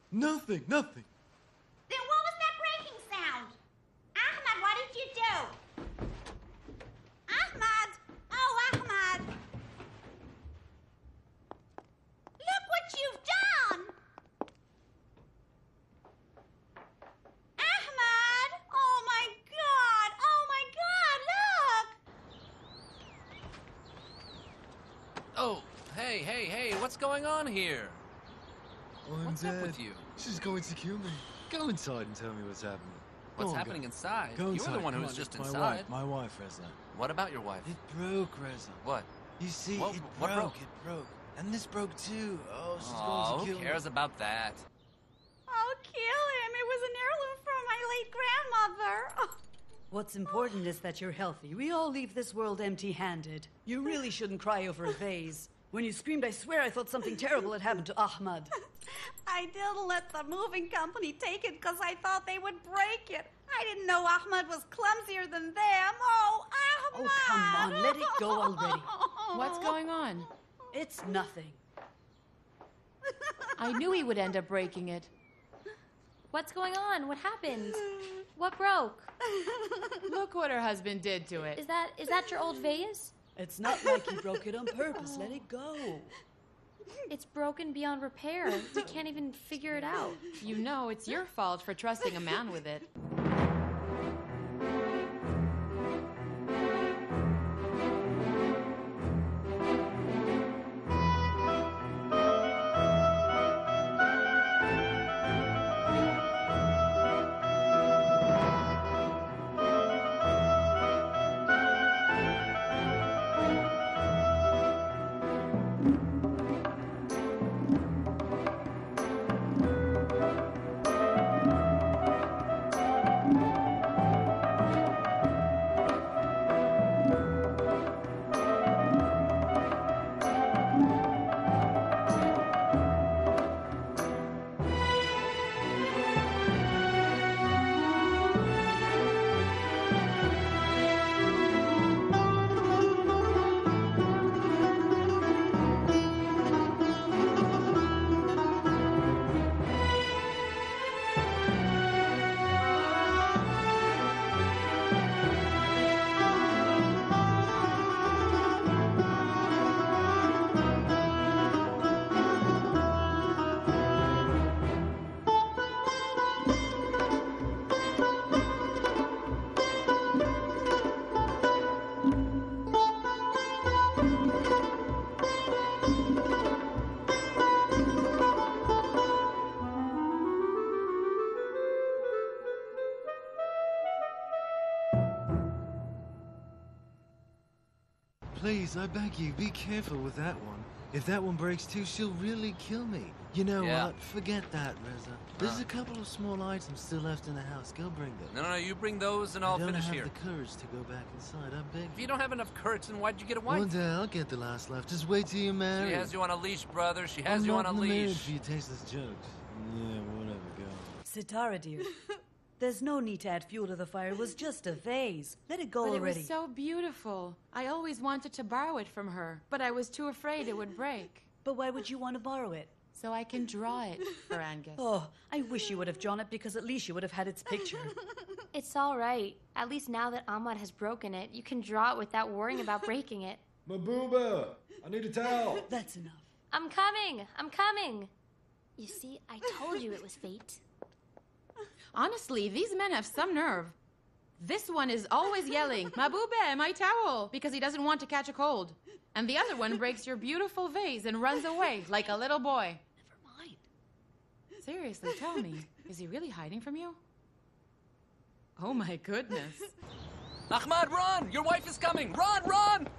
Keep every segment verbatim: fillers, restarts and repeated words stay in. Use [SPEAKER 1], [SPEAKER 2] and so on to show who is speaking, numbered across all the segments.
[SPEAKER 1] Nothing, nothing.
[SPEAKER 2] Then what was that breaking sound? Ahmad, what did you do? Ahmad! Oh, Ahmad! Look what you've done! Ahmad! Oh my God! Oh my God, look!
[SPEAKER 3] Oh, hey, hey, hey, what's going on here?
[SPEAKER 1] I'm
[SPEAKER 3] What's
[SPEAKER 1] dead.
[SPEAKER 3] up with you?
[SPEAKER 1] She's going to kill me. Go inside and tell me what's happening. Go
[SPEAKER 3] What's
[SPEAKER 1] on,
[SPEAKER 3] happening
[SPEAKER 1] go.
[SPEAKER 3] inside?
[SPEAKER 1] Go
[SPEAKER 3] You're
[SPEAKER 1] inside.
[SPEAKER 3] the one
[SPEAKER 1] Come
[SPEAKER 3] who's
[SPEAKER 1] on,
[SPEAKER 3] just
[SPEAKER 1] it's my
[SPEAKER 3] inside.
[SPEAKER 1] Wife, my wife, Reza.
[SPEAKER 3] What about your wife?
[SPEAKER 1] It broke, Reza.
[SPEAKER 3] What?
[SPEAKER 1] You see,
[SPEAKER 3] What-
[SPEAKER 1] it
[SPEAKER 3] what
[SPEAKER 1] broke,
[SPEAKER 3] broke?
[SPEAKER 1] It broke. And this broke too. Oh, she's
[SPEAKER 3] Aw,
[SPEAKER 1] going to
[SPEAKER 3] who
[SPEAKER 1] kill
[SPEAKER 3] cares
[SPEAKER 1] me.
[SPEAKER 3] about that?
[SPEAKER 2] Oh, kill him. It was an heirloom from my late grandmother. Oh.
[SPEAKER 4] What's important is that you're healthy. We all leave this world empty-handed. You really shouldn't cry over a vase. When you screamed, I swear I thought something terrible had happened to Ahmad.
[SPEAKER 2] I didn't let the moving company take it because I thought they would break it. I didn't know Ahmad was clumsier than them. Oh, Ahmad!
[SPEAKER 4] Oh, come on, let it go already.
[SPEAKER 5] What's going on?
[SPEAKER 4] It's nothing.
[SPEAKER 5] I knew he would end up breaking it.
[SPEAKER 6] What's going on? What happened? What broke?
[SPEAKER 5] Look what her husband did to it.
[SPEAKER 6] Is that is that your old vase?
[SPEAKER 4] It's not like he broke it on purpose. Let it go.
[SPEAKER 6] It's broken beyond repair. We can't even figure it out.
[SPEAKER 5] You know it's your fault for trusting a man with it.
[SPEAKER 1] Please, I beg you, be careful with that one. If that one breaks too, she'll really kill me. You know
[SPEAKER 3] Yeah.
[SPEAKER 1] what? Forget that, Reza. There's
[SPEAKER 3] Uh.
[SPEAKER 1] a couple of small items still left in the house. Go bring them.
[SPEAKER 3] No, no, no, you bring those and
[SPEAKER 1] I
[SPEAKER 3] I'll
[SPEAKER 1] don't
[SPEAKER 3] finish
[SPEAKER 1] have
[SPEAKER 3] here.
[SPEAKER 1] the courage to go back inside. I beg
[SPEAKER 3] If you don't have enough courage, then why'd you get a wife?
[SPEAKER 1] One day I'll get the last left. Just wait till you're married.
[SPEAKER 3] She has you on a leash, brother. She has
[SPEAKER 1] I'm
[SPEAKER 3] you
[SPEAKER 1] not
[SPEAKER 3] on a
[SPEAKER 1] in the mood
[SPEAKER 3] leash.
[SPEAKER 1] for your tasteless jokes. Yeah, whatever, go.
[SPEAKER 4] Sitara, dear. There's no need to add fuel to the fire. It was just a vase. Let it go
[SPEAKER 5] But it
[SPEAKER 4] already.
[SPEAKER 5] was so beautiful. I always wanted to borrow it from her, but I was too afraid it would break.
[SPEAKER 4] But why would you want to borrow it?
[SPEAKER 5] So I can draw it for Angus.
[SPEAKER 4] Oh, I wish you would have drawn it because at least you would have had its picture.
[SPEAKER 6] It's all right. At least now that Ahmad has broken it, you can draw it without worrying about breaking it.
[SPEAKER 7] Mabuba, I need a towel.
[SPEAKER 4] That's enough.
[SPEAKER 6] I'm coming. I'm coming. You see, I told you it was fate.
[SPEAKER 5] Honestly, these men have some nerve. This one is always yelling, Mabube, my towel, because he doesn't want to catch a cold. And the other one breaks your beautiful vase and runs away like a little boy.
[SPEAKER 4] Never mind.
[SPEAKER 5] Seriously, tell me, is he really hiding from you? Oh my goodness.
[SPEAKER 3] Ahmad, run! Your wife is coming! Run, run!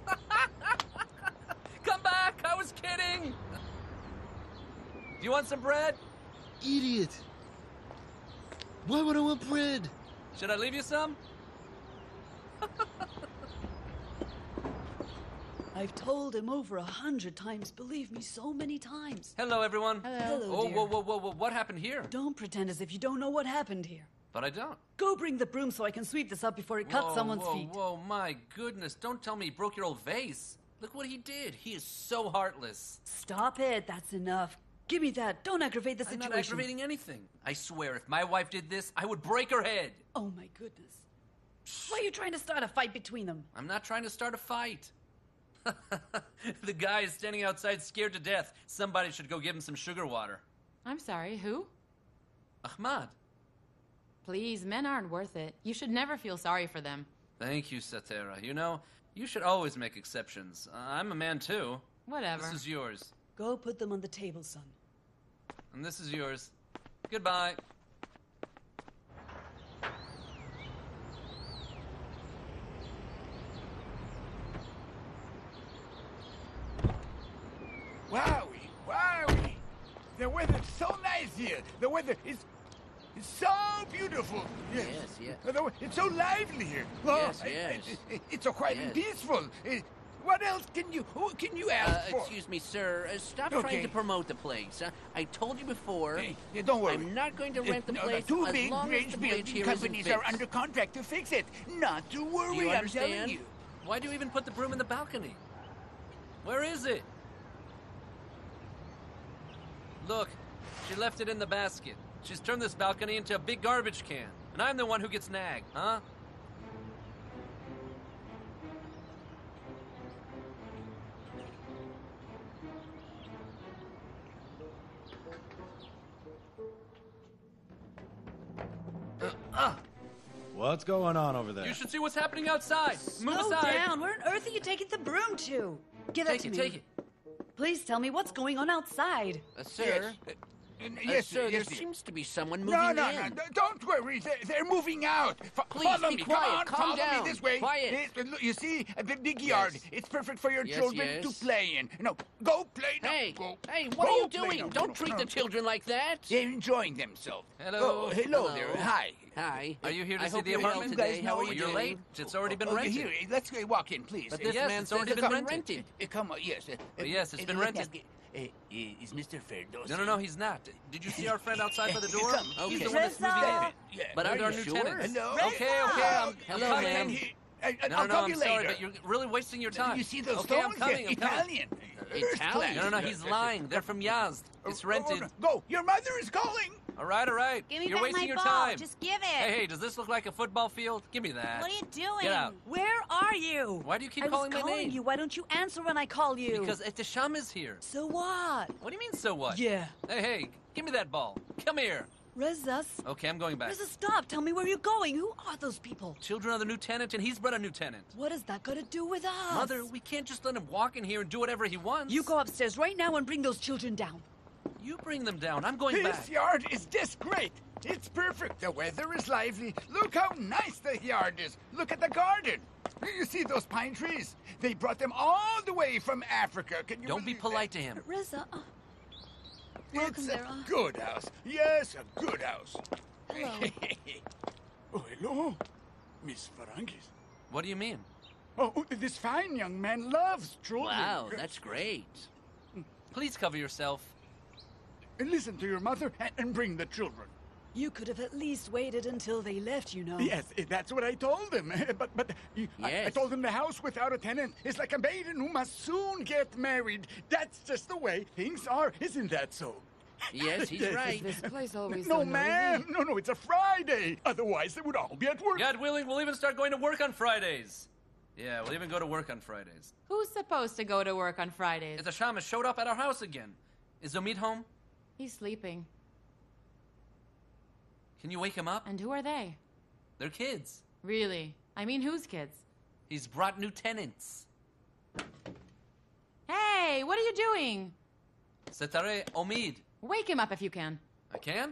[SPEAKER 3] Come back! I was kidding! Do you want some bread?
[SPEAKER 1] Idiot! Why would I want bread?
[SPEAKER 3] Should I leave you some?
[SPEAKER 4] I've told him over a hundred times, believe me, so many times.
[SPEAKER 3] Hello, everyone.
[SPEAKER 5] Hello.
[SPEAKER 4] Hello,
[SPEAKER 3] Oh,
[SPEAKER 4] dear.
[SPEAKER 3] whoa, whoa, whoa, whoa, what happened here?
[SPEAKER 4] Don't pretend as if you don't know what happened here.
[SPEAKER 3] But I don't.
[SPEAKER 4] Go bring the broom so I can sweep this up before it cuts
[SPEAKER 3] Whoa,
[SPEAKER 4] someone's
[SPEAKER 3] whoa,
[SPEAKER 4] feet.
[SPEAKER 3] Whoa, my goodness. Don't tell me he broke your old vase. Look what he did. He is so heartless.
[SPEAKER 4] Stop it, that's enough. Give me that. Don't aggravate the
[SPEAKER 3] I'm
[SPEAKER 4] situation.
[SPEAKER 3] not aggravating anything. I swear, if my wife did this, I would break her head.
[SPEAKER 4] Oh, my goodness. Why are you trying to start a fight between them?
[SPEAKER 3] I'm not trying to start a fight. The guy is standing outside scared to death. Somebody should go give him some sugar water.
[SPEAKER 5] I'm sorry, who?
[SPEAKER 3] Ahmad.
[SPEAKER 5] Please, men aren't worth it. You should never feel sorry for them.
[SPEAKER 3] Thank you, Satara. You know, you should always make exceptions. Uh, I'm a man, too.
[SPEAKER 5] Whatever.
[SPEAKER 3] This is yours.
[SPEAKER 4] Go put them on the table, son.
[SPEAKER 3] And this is yours. Goodbye.
[SPEAKER 8] Wowie, wowie! The weather's so nice here. The weather is, is so beautiful. Yes,
[SPEAKER 9] Yes,
[SPEAKER 8] yes. The we- It's so lively here.
[SPEAKER 9] Yes,
[SPEAKER 8] I- I-
[SPEAKER 9] yes.
[SPEAKER 8] I- it's so quiet and
[SPEAKER 9] Yes.
[SPEAKER 8] peaceful. Uh, What else can you who can you
[SPEAKER 9] Uh,
[SPEAKER 8] ask for?
[SPEAKER 9] excuse me, sir. Uh, stop
[SPEAKER 8] Okay.
[SPEAKER 9] trying to promote the place. Uh, I told you before.
[SPEAKER 8] Hey, yeah, don't worry.
[SPEAKER 9] I'm not going to
[SPEAKER 8] Uh,
[SPEAKER 9] rent the
[SPEAKER 8] no,
[SPEAKER 9] place
[SPEAKER 8] two
[SPEAKER 9] as
[SPEAKER 8] big
[SPEAKER 9] long as
[SPEAKER 8] bridge
[SPEAKER 9] the bridge
[SPEAKER 8] building
[SPEAKER 9] here
[SPEAKER 8] companies
[SPEAKER 9] isn't
[SPEAKER 8] are
[SPEAKER 9] fixed.
[SPEAKER 8] under contract to fix it. Not to worry,
[SPEAKER 9] Do you
[SPEAKER 8] I'm telling
[SPEAKER 9] understand?
[SPEAKER 8] you.
[SPEAKER 3] Why do you even put the broom in the balcony? Where is it? Look, she left it in the basket. She's turned this balcony into a big garbage can. And I'm the one who gets nagged, huh? Uh, uh,
[SPEAKER 1] What's going on over there?
[SPEAKER 3] you should see what's happening outside. Move
[SPEAKER 4] Slow
[SPEAKER 3] aside.
[SPEAKER 4] down. Where on earth are you taking the broom to? Give that
[SPEAKER 3] Take
[SPEAKER 4] to
[SPEAKER 3] it,
[SPEAKER 4] me.
[SPEAKER 3] take it.
[SPEAKER 4] Please tell me what's going on outside.
[SPEAKER 9] Uh, sir,
[SPEAKER 8] Yes, uh, uh,
[SPEAKER 9] uh,
[SPEAKER 8] yes,
[SPEAKER 9] sir,
[SPEAKER 8] yes,
[SPEAKER 9] there
[SPEAKER 8] dear.
[SPEAKER 9] seems to be someone moving
[SPEAKER 8] No, no,
[SPEAKER 9] in.
[SPEAKER 8] no, no, don't worry. They're, they're moving out. Fo-
[SPEAKER 9] Please,
[SPEAKER 8] follow
[SPEAKER 9] be
[SPEAKER 8] me.
[SPEAKER 9] quiet.
[SPEAKER 8] Come on,
[SPEAKER 9] Calm
[SPEAKER 8] follow
[SPEAKER 9] down.
[SPEAKER 8] me this way.
[SPEAKER 9] Quiet.
[SPEAKER 8] This- look, you see, a big, big yard.
[SPEAKER 9] Yes.
[SPEAKER 8] It's perfect for your
[SPEAKER 9] Yes,
[SPEAKER 8] children
[SPEAKER 9] yes.
[SPEAKER 8] to play in. No, go play now.
[SPEAKER 9] Hey,
[SPEAKER 8] go.
[SPEAKER 9] hey, what
[SPEAKER 8] Go
[SPEAKER 9] are you
[SPEAKER 8] play
[SPEAKER 9] doing?
[SPEAKER 8] now.
[SPEAKER 9] Don't
[SPEAKER 8] No,
[SPEAKER 9] treat
[SPEAKER 8] no.
[SPEAKER 9] the children like that.
[SPEAKER 8] They're enjoying themselves.
[SPEAKER 3] Hello.
[SPEAKER 8] Oh, hello,
[SPEAKER 9] Hello.
[SPEAKER 8] there. Hi.
[SPEAKER 9] Hi.
[SPEAKER 3] Are you here to
[SPEAKER 9] I
[SPEAKER 3] see
[SPEAKER 9] hope
[SPEAKER 3] the
[SPEAKER 9] you're well
[SPEAKER 3] apartment?
[SPEAKER 9] today.
[SPEAKER 8] You guys
[SPEAKER 9] How
[SPEAKER 8] know
[SPEAKER 9] are you
[SPEAKER 3] You're
[SPEAKER 9] doing?
[SPEAKER 3] late. It's already been
[SPEAKER 8] Okay,
[SPEAKER 3] rented.
[SPEAKER 8] here, let's go walk in, please.
[SPEAKER 9] But
[SPEAKER 8] Uh,
[SPEAKER 9] this
[SPEAKER 3] Yes,
[SPEAKER 9] man
[SPEAKER 3] it's
[SPEAKER 9] said
[SPEAKER 3] already
[SPEAKER 9] it's
[SPEAKER 3] been
[SPEAKER 9] been
[SPEAKER 3] rented.
[SPEAKER 9] rented.
[SPEAKER 8] uh, come on, yes. uh,
[SPEAKER 3] Oh, yes, it's
[SPEAKER 8] uh,
[SPEAKER 3] been
[SPEAKER 8] let me
[SPEAKER 3] rented.
[SPEAKER 8] ask, uh, uh, is Mister Ferdosi?
[SPEAKER 3] No, no, no, he's not. Did you see our friend outside by the door?
[SPEAKER 8] Come,
[SPEAKER 3] He's
[SPEAKER 9] okay.
[SPEAKER 3] the one that's moving in.
[SPEAKER 8] Yeah.
[SPEAKER 3] But
[SPEAKER 9] Are
[SPEAKER 3] are there
[SPEAKER 9] you
[SPEAKER 3] new
[SPEAKER 9] sure?
[SPEAKER 3] tenants?
[SPEAKER 8] Hello?
[SPEAKER 3] Okay, okay, I'm, I'm
[SPEAKER 9] Hello,
[SPEAKER 3] coming.
[SPEAKER 9] ma'am.
[SPEAKER 8] He- I,
[SPEAKER 3] No,
[SPEAKER 8] I'll
[SPEAKER 3] no,
[SPEAKER 8] call
[SPEAKER 3] I'm
[SPEAKER 8] you
[SPEAKER 3] sorry,
[SPEAKER 8] later.
[SPEAKER 3] but you're really wasting your time.
[SPEAKER 8] You see those
[SPEAKER 3] okay, I'm
[SPEAKER 8] stones?
[SPEAKER 3] coming,
[SPEAKER 8] They're
[SPEAKER 3] I'm coming.
[SPEAKER 8] Italian.
[SPEAKER 9] Italian?
[SPEAKER 3] No, no, no, he's lying. They're from Yazd. It's rented.
[SPEAKER 8] Go. Your mother is calling.
[SPEAKER 3] All right, all right.
[SPEAKER 2] Give me
[SPEAKER 3] You're
[SPEAKER 2] back
[SPEAKER 3] wasting
[SPEAKER 2] my
[SPEAKER 3] your
[SPEAKER 2] ball.
[SPEAKER 3] time.
[SPEAKER 2] Just give it.
[SPEAKER 3] Hey, hey, does this look like a football field? Give me that.
[SPEAKER 2] What are you doing?
[SPEAKER 3] Get out.
[SPEAKER 4] Where are you?
[SPEAKER 3] Why do you keep
[SPEAKER 4] I was
[SPEAKER 3] calling my
[SPEAKER 4] calling
[SPEAKER 3] name?
[SPEAKER 4] you. Why don't you answer when I call you?
[SPEAKER 3] Because Etisham is here.
[SPEAKER 4] So what?
[SPEAKER 3] What do you mean, so what?
[SPEAKER 4] Yeah.
[SPEAKER 3] Hey, hey, give me that ball. Come here.
[SPEAKER 4] Reza,
[SPEAKER 3] Okay, I'm going back.
[SPEAKER 4] Reza, stop. Tell me where you're going. Who are those people?
[SPEAKER 3] Children of the new tenant, and he's brought a new tenant.
[SPEAKER 4] What has that got to do with us?
[SPEAKER 3] Mother, we can't just let him walk in here and do whatever he wants.
[SPEAKER 4] You go upstairs right now and bring those children down.
[SPEAKER 3] You bring them down. I'm going
[SPEAKER 8] This
[SPEAKER 3] back.
[SPEAKER 8] yard is just great. It's perfect. The weather is lively. Look how nice the yard is. Look at the garden. You see those pine trees? They brought them all the way from Africa. Can you
[SPEAKER 3] Don't be
[SPEAKER 8] believe
[SPEAKER 3] polite
[SPEAKER 8] that?
[SPEAKER 3] to him.
[SPEAKER 4] Reza, uh, welcome
[SPEAKER 8] It's
[SPEAKER 4] there.
[SPEAKER 8] a
[SPEAKER 4] uh,
[SPEAKER 8] good house. Yes, a good house.
[SPEAKER 4] Hello.
[SPEAKER 8] Oh, hello, Miss Ferrangis.
[SPEAKER 3] What do you mean?
[SPEAKER 8] Oh, this fine young man loves children.
[SPEAKER 9] Wow, that's great.
[SPEAKER 3] Please cover yourself.
[SPEAKER 8] Listen to your mother and, and bring the children.
[SPEAKER 4] You could have at least waited until they left, you know.
[SPEAKER 8] Yes, eh, that's what I told him. But but you, I, I
[SPEAKER 9] Yes.
[SPEAKER 8] told him the house without a tenant is like a maiden who must soon get married. That's just the way things are, isn't that so?
[SPEAKER 9] Yes, he's
[SPEAKER 8] Yes.
[SPEAKER 9] right.
[SPEAKER 5] This place always
[SPEAKER 8] No,
[SPEAKER 5] so noisy.
[SPEAKER 8] ma'am. No, no, it's a Friday. Otherwise, they would all be at work.
[SPEAKER 3] God willing, we'll even start going to work on Fridays. Yeah, we'll even go to work on Fridays.
[SPEAKER 5] Who's supposed to go to work on Fridays?
[SPEAKER 3] Etisham has showed up at our house again. Is Omid home?
[SPEAKER 5] He's sleeping.
[SPEAKER 3] Can you wake him up?
[SPEAKER 5] And who are they?
[SPEAKER 3] They're kids.
[SPEAKER 5] Really? I mean, whose kids?
[SPEAKER 3] He's brought new tenants.
[SPEAKER 5] Hey, what are you doing?
[SPEAKER 3] Setare Omid.
[SPEAKER 5] Wake him up if you can.
[SPEAKER 3] I can?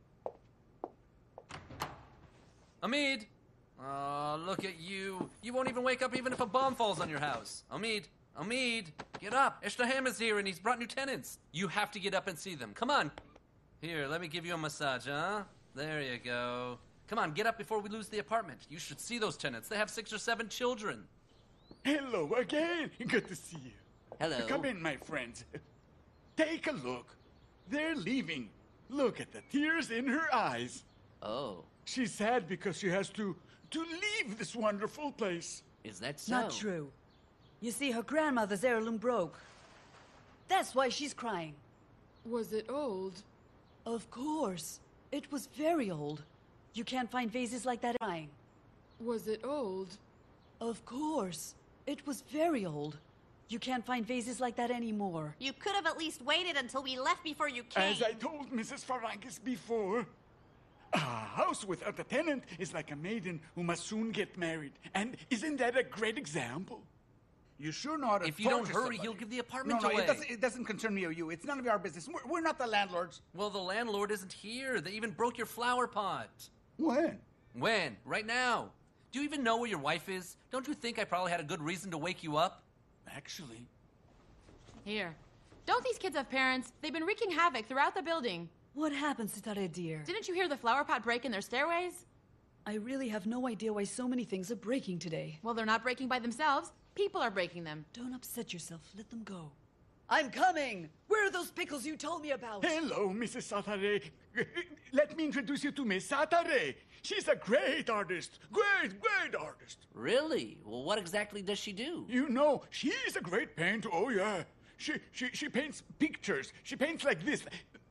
[SPEAKER 3] Omid! Oh, look at you. You won't even wake up even if a bomb falls on your house. Omid! Omid! Get up! Eshtaham is here and he's brought new tenants. You have to get up and see them. Come on. Here, let me give you a massage, huh? There you go. Come on, get up before we lose the apartment. You should see those tenants. They have six or seven children.
[SPEAKER 8] Hello again. Good to see you.
[SPEAKER 9] Hello.
[SPEAKER 8] Come in, my friends. Take a look. They're leaving. Look at the tears in her eyes.
[SPEAKER 9] Oh,
[SPEAKER 8] She's sad because she has to to leave this wonderful place.
[SPEAKER 9] is that so?
[SPEAKER 4] Not true. You see, her grandmother's heirloom broke. That's why she's crying.
[SPEAKER 10] Was it old?
[SPEAKER 4] Of course. It was very old. You can't find vases like that crying.
[SPEAKER 10] Was it old?
[SPEAKER 4] Of course. It was very old. You can't find vases like that anymore.
[SPEAKER 2] You could have at least waited until we left before you came.
[SPEAKER 8] As I told Missus Farankis before, a house without a tenant is like a maiden who must soon get married. And isn't that a great example? You sure know how to
[SPEAKER 3] If you don't
[SPEAKER 8] torture
[SPEAKER 3] hurry,
[SPEAKER 8] somebody.
[SPEAKER 3] he'll give the apartment
[SPEAKER 8] no, no,
[SPEAKER 3] away.
[SPEAKER 8] It doesn't, it doesn't concern me or you. It's none of our business. We're, we're not the landlords.
[SPEAKER 3] Well, the landlord isn't here. They even broke your flower pot.
[SPEAKER 8] When?
[SPEAKER 3] When? Right now. Do you even know where your wife is? Don't you think I probably had a good reason to wake you up?
[SPEAKER 8] Actually.
[SPEAKER 5] Here. Don't these kids have parents? They've been wreaking havoc throughout the building.
[SPEAKER 4] What happened, Sitare dear?
[SPEAKER 5] Didn't you hear the flower pot break in their stairways?
[SPEAKER 4] I really have no idea why so many things are breaking today.
[SPEAKER 5] Well, they're not breaking by themselves. People are breaking them.
[SPEAKER 4] Don't upset yourself. Let them go. I'm coming! Where are those pickles you told me about?
[SPEAKER 8] Hello, Missus Satare. Let me introduce you to Miss Satare. She's a great artist. Great, great artist.
[SPEAKER 9] Really? Well, what exactly does she do?
[SPEAKER 8] You know, she's a great painter. Oh, yeah. She, she, she paints pictures. She paints like this.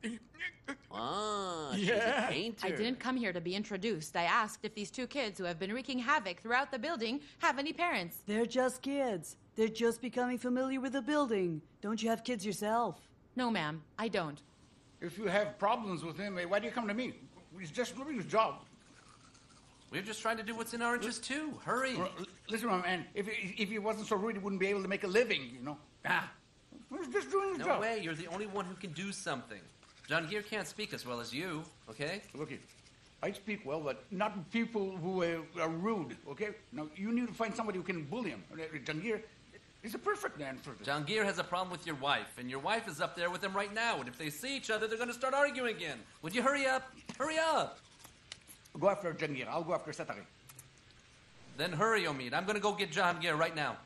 [SPEAKER 9] Ah, she's
[SPEAKER 8] Yeah.
[SPEAKER 9] a painter.
[SPEAKER 5] I didn't come here to be introduced. I asked if these two kids who have been wreaking havoc throughout the building have any parents.
[SPEAKER 4] They're just kids. They're just becoming familiar with the building. Don't you have kids yourself?
[SPEAKER 5] No, ma'am, I don't.
[SPEAKER 8] If you have problems with him, eh, why do you come to me? He's just doing his job.
[SPEAKER 3] We're just trying to do what's in our interest, too. Hurry.
[SPEAKER 8] Well, listen, my man, if, if he wasn't so rude, he wouldn't be able to make a living, you know. Ah, he's just doing his
[SPEAKER 3] No
[SPEAKER 8] job.
[SPEAKER 3] way. You're the only one who can do something. John Gear can't speak as well as you, okay?
[SPEAKER 8] Look, I speak well, but not people who uh, are rude, okay? Now, you need to find somebody who can bully him. Jangir is a perfect man for this.
[SPEAKER 3] John Gear has a problem with your wife, and your wife is up there with him right now, and if they see each other, they're going to start arguing again. Would you hurry up? Hurry up!
[SPEAKER 8] Go after Jangir. I'll go after Satare.
[SPEAKER 3] Then hurry, Omid. I'm going to go get John Gear right now.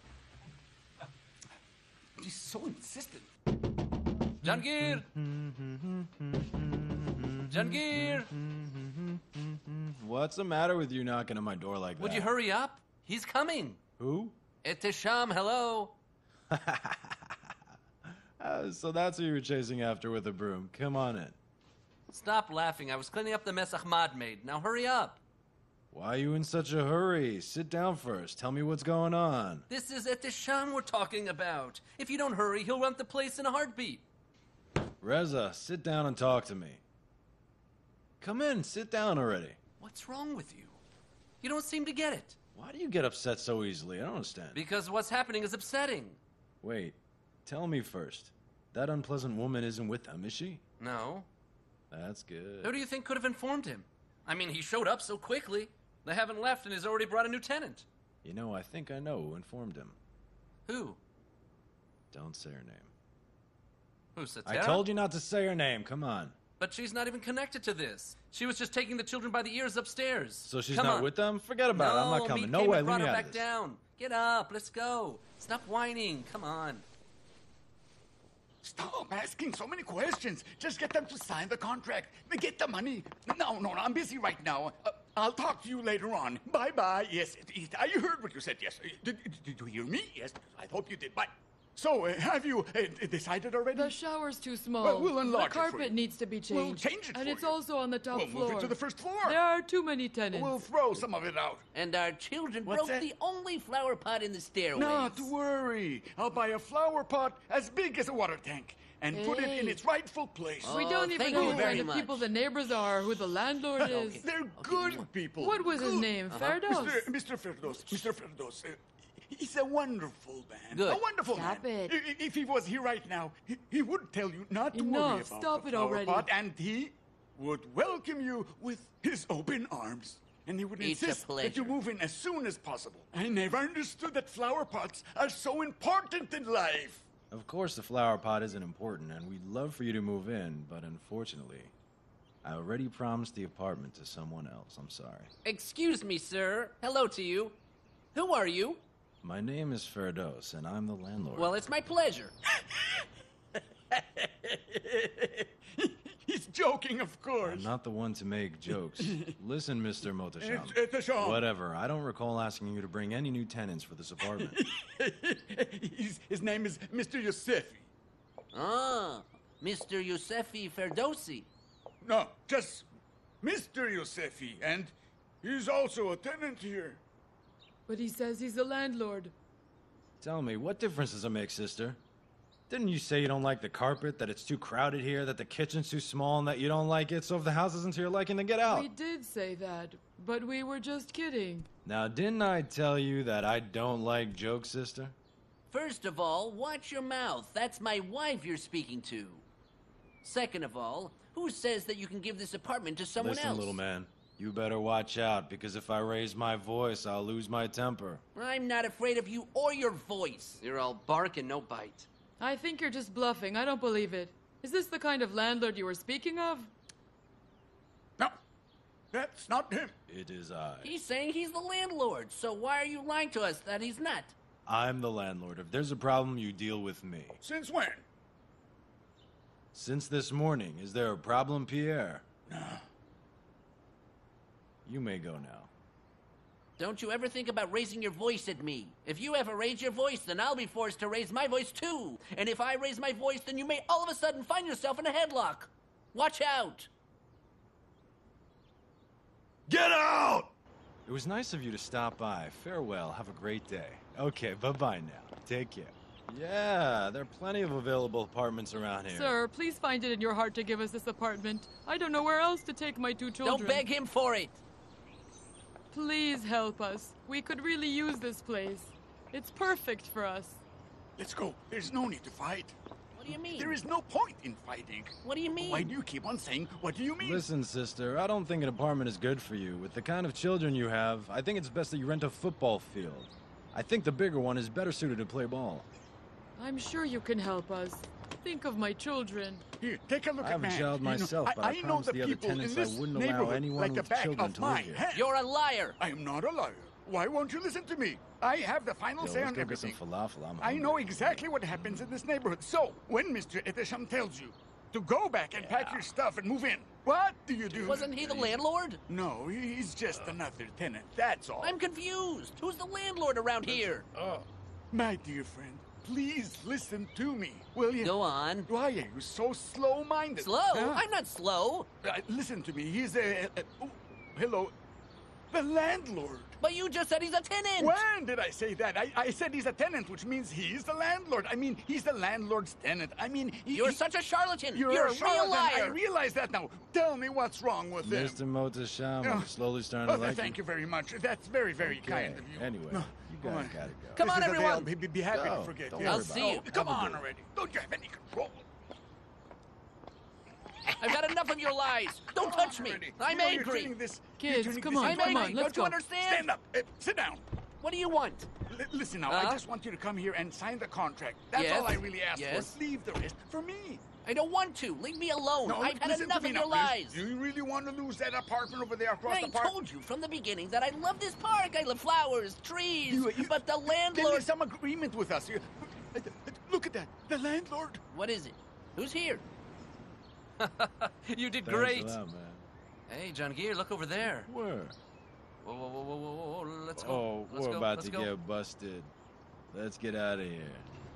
[SPEAKER 8] He's so insistent.
[SPEAKER 3] John Gear! John Gear!
[SPEAKER 11] What's the matter with you knocking on my door like that?
[SPEAKER 3] Would you hurry up? He's coming.
[SPEAKER 11] Who?
[SPEAKER 3] Etisham, hello.
[SPEAKER 11] Uh, so that's who you were chasing after with a broom. Come on in.
[SPEAKER 3] Stop laughing. I was cleaning up the mess Ahmad made. Now hurry up.
[SPEAKER 11] Why are you in such a hurry? Sit down first. Tell me what's going on.
[SPEAKER 3] This is Etisham we're talking about. If you don't hurry, he'll run the place in a heartbeat.
[SPEAKER 11] Reza, sit down and talk to me. Come in, sit down already.
[SPEAKER 3] What's wrong with you? You don't seem to get it.
[SPEAKER 11] Why do you get upset so easily? I don't understand.
[SPEAKER 3] Because what's happening is upsetting.
[SPEAKER 11] Wait, tell me first. That unpleasant woman isn't with them, is she?
[SPEAKER 3] No.
[SPEAKER 11] That's good.
[SPEAKER 3] Who do you think could have informed him? I mean, he showed up so quickly. They haven't left and he's already brought a new tenant.
[SPEAKER 11] You know, I think I know who informed him.
[SPEAKER 3] Who?
[SPEAKER 11] Don't say her name.
[SPEAKER 3] Who, Satara?
[SPEAKER 11] I told you not to say her name, come on.
[SPEAKER 3] But she's not even connected to this. She was just taking the children by the ears upstairs.
[SPEAKER 11] So she's
[SPEAKER 3] Come
[SPEAKER 11] not
[SPEAKER 3] on.
[SPEAKER 11] with them? Forget about
[SPEAKER 3] no,
[SPEAKER 11] it, I'm not coming.
[SPEAKER 3] Meat
[SPEAKER 11] No
[SPEAKER 3] came
[SPEAKER 11] way,
[SPEAKER 3] and
[SPEAKER 11] leave
[SPEAKER 3] brought
[SPEAKER 11] me
[SPEAKER 3] her
[SPEAKER 11] out
[SPEAKER 3] back
[SPEAKER 11] of this.
[SPEAKER 3] down. Get up, let's go. Stop whining, come on.
[SPEAKER 8] Stop asking so many questions. Just get them to sign the contract. Get the money. No, no, no, I'm busy right now. Uh, I'll talk to you later on. Bye-bye. Yes, it, it, I heard what you said, yes. Did, did you hear me? Yes, I hope you did. Bye. So, uh, have you uh, decided already?
[SPEAKER 10] The shower's too small.
[SPEAKER 8] Well, we'll enlarge
[SPEAKER 10] the
[SPEAKER 8] it for
[SPEAKER 10] carpet
[SPEAKER 8] you.
[SPEAKER 10] needs to be changed.
[SPEAKER 8] We'll change it
[SPEAKER 10] And
[SPEAKER 8] for
[SPEAKER 10] it's
[SPEAKER 8] you.
[SPEAKER 10] also on the top
[SPEAKER 8] We'll
[SPEAKER 10] floor.
[SPEAKER 8] move it to the first floor.
[SPEAKER 10] There are too many tenants.
[SPEAKER 8] We'll throw some of it out.
[SPEAKER 9] And our children
[SPEAKER 8] What's
[SPEAKER 9] broke
[SPEAKER 8] that?
[SPEAKER 9] the only flower pot in the stairway.
[SPEAKER 8] Not to worry. I'll buy a flower pot as big as a water tank and put it in
[SPEAKER 10] Hey.
[SPEAKER 8] its rightful place.
[SPEAKER 10] we
[SPEAKER 9] Oh,
[SPEAKER 10] don't even
[SPEAKER 9] thank
[SPEAKER 10] know
[SPEAKER 9] you
[SPEAKER 10] what
[SPEAKER 9] very
[SPEAKER 10] kind of
[SPEAKER 9] much.
[SPEAKER 10] people the neighbors are, who the landlord is.
[SPEAKER 8] They're good people.
[SPEAKER 10] What was his
[SPEAKER 8] Good.
[SPEAKER 10] name?
[SPEAKER 3] Uh-huh.
[SPEAKER 10] Ferdos?
[SPEAKER 8] Mister Mister Ferdos. Mister Ferdos. Uh, he's a wonderful man.
[SPEAKER 3] Good.
[SPEAKER 8] A wonderful
[SPEAKER 10] Stop
[SPEAKER 8] man.
[SPEAKER 10] it.
[SPEAKER 8] I- i- If he was here right now, he, he would tell you not to worry
[SPEAKER 10] Enough.
[SPEAKER 8] about
[SPEAKER 10] Stop
[SPEAKER 8] the
[SPEAKER 10] it
[SPEAKER 8] flower
[SPEAKER 10] already.
[SPEAKER 8] pot, and he would welcome you with his open arms. And he would
[SPEAKER 9] It's a
[SPEAKER 8] insist that you
[SPEAKER 9] pleasure.
[SPEAKER 8] move in as soon as possible. I never understood that flower pots are so important in life.
[SPEAKER 11] Of course the flower pot isn't important, and we'd love for you to move in, but unfortunately, I already promised the apartment to someone else. I'm sorry.
[SPEAKER 9] Excuse me, sir. Hello to you. Who are you?
[SPEAKER 11] My name is Ferdos, and I'm the landlord.
[SPEAKER 9] Well, it's my pleasure.
[SPEAKER 8] He's joking, of course.
[SPEAKER 11] I'm not the one to make jokes. Listen, Mister Motasham.
[SPEAKER 8] It's- it's a show.
[SPEAKER 11] Whatever. I don't recall asking you to bring any new tenants for this apartment.
[SPEAKER 8] His, his name is Mister Yosefi.
[SPEAKER 9] Ah, Mister Yosefi Ferdowsi.
[SPEAKER 8] No, just Mister Yosefi, and he's also a tenant here.
[SPEAKER 10] But he says he's the landlord.
[SPEAKER 11] Tell me, what difference does it make, sister? Didn't you say you don't like the carpet, that it's too crowded here, that the kitchen's too small, and that you don't like it, so if the house isn't to your liking, then get out?
[SPEAKER 10] We did say that, but we were just kidding.
[SPEAKER 11] Now, didn't I tell you that I don't like jokes, sister?
[SPEAKER 9] First of all, watch your mouth. That's my wife you're speaking to. Second of all, who says that you can give this apartment to someone
[SPEAKER 11] Listen,
[SPEAKER 9] else?
[SPEAKER 11] little man, you better watch out, because if I raise my voice, I'll lose my temper.
[SPEAKER 9] I'm not afraid of you or your voice.
[SPEAKER 12] You're all bark and no bite.
[SPEAKER 10] I think you're just bluffing. I don't believe it. Is this the kind of landlord you were speaking of?
[SPEAKER 8] No, that's not him.
[SPEAKER 11] It is I.
[SPEAKER 9] He's saying he's the landlord, so why are you lying to us that he's not?
[SPEAKER 11] I'm the landlord. If there's a problem, you deal with me.
[SPEAKER 8] Since when?
[SPEAKER 11] Since this morning. Is there a problem, Pierre?
[SPEAKER 8] No.
[SPEAKER 11] You may go now.
[SPEAKER 9] Don't you ever think about raising your voice at me. If you ever raise your voice, then I'll be forced to raise my voice too. And if I raise my voice, then you may all of a sudden find yourself in a headlock. Watch out!
[SPEAKER 11] Get out! It was nice of you to stop by. Farewell. Have a great day. Okay, bye-bye now. Take care. Yeah, there are plenty of available apartments around here.
[SPEAKER 10] Sir, please find it in your heart to give us this apartment. I don't know where else to take my two children.
[SPEAKER 9] Don't beg him for it!
[SPEAKER 10] Please help us. We could really use this place. It's perfect for us.
[SPEAKER 8] Let's go. There's no need to fight.
[SPEAKER 9] What do you mean?
[SPEAKER 8] There is no point in fighting.
[SPEAKER 9] What do you mean?
[SPEAKER 8] Why do you keep on saying, what do you mean?
[SPEAKER 11] Listen, sister, I don't think an apartment is good for you. With the kind of children you have, I think it's best that you rent a football field. I think the bigger one is better suited to play ball.
[SPEAKER 10] I'm sure you can help us. Think of my children.
[SPEAKER 8] Here, take a look
[SPEAKER 11] I
[SPEAKER 8] at
[SPEAKER 11] have a
[SPEAKER 8] man.
[SPEAKER 11] child
[SPEAKER 8] You know,
[SPEAKER 11] myself,
[SPEAKER 8] I,
[SPEAKER 11] but I,
[SPEAKER 8] I know
[SPEAKER 11] promised
[SPEAKER 8] the
[SPEAKER 11] the other
[SPEAKER 8] people
[SPEAKER 11] tenants
[SPEAKER 8] in
[SPEAKER 11] I
[SPEAKER 8] this
[SPEAKER 11] wouldn't allow
[SPEAKER 8] neighborhood
[SPEAKER 11] anyone
[SPEAKER 8] like the
[SPEAKER 11] with
[SPEAKER 8] back
[SPEAKER 11] children
[SPEAKER 8] of
[SPEAKER 11] to
[SPEAKER 8] my
[SPEAKER 11] live here.
[SPEAKER 8] hand.
[SPEAKER 9] You're a liar!
[SPEAKER 8] I am not a liar. Why won't you listen to me? I have the final
[SPEAKER 11] Yo,
[SPEAKER 8] say
[SPEAKER 11] let's
[SPEAKER 8] on
[SPEAKER 11] go get some
[SPEAKER 8] everything.
[SPEAKER 11] falafel. I'm
[SPEAKER 8] I
[SPEAKER 11] hungry.
[SPEAKER 8] know exactly what happens in this neighborhood. So, when Mister Etesham tells you to go back and pack your stuff and move in, what do you do?
[SPEAKER 9] Wasn't he the landlord?
[SPEAKER 8] No, he's just another tenant, that's all.
[SPEAKER 9] I'm confused. Who's the landlord around here?
[SPEAKER 8] Oh, my dear friend, please listen to me, will you?
[SPEAKER 9] Go on.
[SPEAKER 8] Why are you so slow-minded?
[SPEAKER 9] Slow?
[SPEAKER 8] Huh?
[SPEAKER 9] I'm not slow.
[SPEAKER 8] Uh, listen to me, he's a... a- oh, hello, the landlord.
[SPEAKER 9] But you just said he's a tenant.
[SPEAKER 8] When did I say that? I, I said he's a tenant, which means he's the landlord. I mean, he's the landlord's tenant. I mean, he,
[SPEAKER 9] You're
[SPEAKER 8] he-
[SPEAKER 9] such a charlatan.
[SPEAKER 8] You're,
[SPEAKER 9] You're
[SPEAKER 8] a,
[SPEAKER 9] a real
[SPEAKER 8] charlatan. I
[SPEAKER 9] liar.
[SPEAKER 8] realize that now. Tell me what's wrong with him.
[SPEAKER 11] Mister Motasham,
[SPEAKER 8] Yeah.
[SPEAKER 11] I'm slowly starting
[SPEAKER 8] Oh,
[SPEAKER 11] to like
[SPEAKER 8] thank
[SPEAKER 11] you.
[SPEAKER 8] you very much. That's very, very
[SPEAKER 11] Okay,
[SPEAKER 8] kind of you.
[SPEAKER 11] Anyway,
[SPEAKER 8] No,
[SPEAKER 11] you
[SPEAKER 8] go
[SPEAKER 11] guys
[SPEAKER 8] on.
[SPEAKER 11] gotta go.
[SPEAKER 9] Come on,
[SPEAKER 8] Mister Devale,
[SPEAKER 9] everyone.
[SPEAKER 8] Be, be happy
[SPEAKER 11] Go.
[SPEAKER 8] to forget.
[SPEAKER 11] Don't
[SPEAKER 8] yes.
[SPEAKER 9] worry
[SPEAKER 8] I'll
[SPEAKER 9] about
[SPEAKER 8] see
[SPEAKER 9] it.
[SPEAKER 8] you. Come
[SPEAKER 11] Have a
[SPEAKER 8] on
[SPEAKER 11] good
[SPEAKER 8] already. Don't you have any control?
[SPEAKER 9] I've had enough of your lies. Don't
[SPEAKER 8] Come on
[SPEAKER 9] touch me.
[SPEAKER 8] already.
[SPEAKER 9] I'm
[SPEAKER 8] You know, you're
[SPEAKER 9] angry.
[SPEAKER 8] turning this- you're
[SPEAKER 10] Kids,
[SPEAKER 8] turning
[SPEAKER 10] come
[SPEAKER 8] this
[SPEAKER 10] on,
[SPEAKER 8] into
[SPEAKER 9] I'm
[SPEAKER 10] come
[SPEAKER 8] a-
[SPEAKER 10] on,
[SPEAKER 9] angry.
[SPEAKER 10] let's
[SPEAKER 9] Don't you
[SPEAKER 10] go.
[SPEAKER 9] understand?
[SPEAKER 8] Stand up. Uh, sit down.
[SPEAKER 9] What do you want?
[SPEAKER 8] L- listen now,
[SPEAKER 9] Huh?
[SPEAKER 8] I just want you to come here and sign the contract. That's
[SPEAKER 9] Yes.
[SPEAKER 8] all I really ask
[SPEAKER 9] Yes.
[SPEAKER 8] for. Leave the rest for me.
[SPEAKER 9] I don't want to. Leave me alone.
[SPEAKER 8] No,
[SPEAKER 9] I've had
[SPEAKER 8] listen
[SPEAKER 9] enough
[SPEAKER 8] to me
[SPEAKER 9] of
[SPEAKER 8] now,
[SPEAKER 9] your lies.
[SPEAKER 8] please. Do you really want to lose that apartment over there across
[SPEAKER 9] I
[SPEAKER 8] the park?
[SPEAKER 9] told you from the beginning that I love this park. I love flowers, trees.
[SPEAKER 8] You- you-
[SPEAKER 9] but the
[SPEAKER 8] Give me
[SPEAKER 9] landlord.
[SPEAKER 8] some agreement with us. You- uh, Look at that. The landlord.
[SPEAKER 9] What is it? Who's here? you did
[SPEAKER 11] Thanks
[SPEAKER 9] great.
[SPEAKER 11] a lot, man.
[SPEAKER 3] Hey, John Gear, look over there.
[SPEAKER 11] Where?
[SPEAKER 3] Whoa, whoa, whoa, whoa, whoa, whoa. Let's go.
[SPEAKER 11] Oh,
[SPEAKER 3] Let's
[SPEAKER 11] we're
[SPEAKER 3] go.
[SPEAKER 11] about
[SPEAKER 3] Let's
[SPEAKER 11] to
[SPEAKER 3] go.
[SPEAKER 11] get busted. Let's get out of here.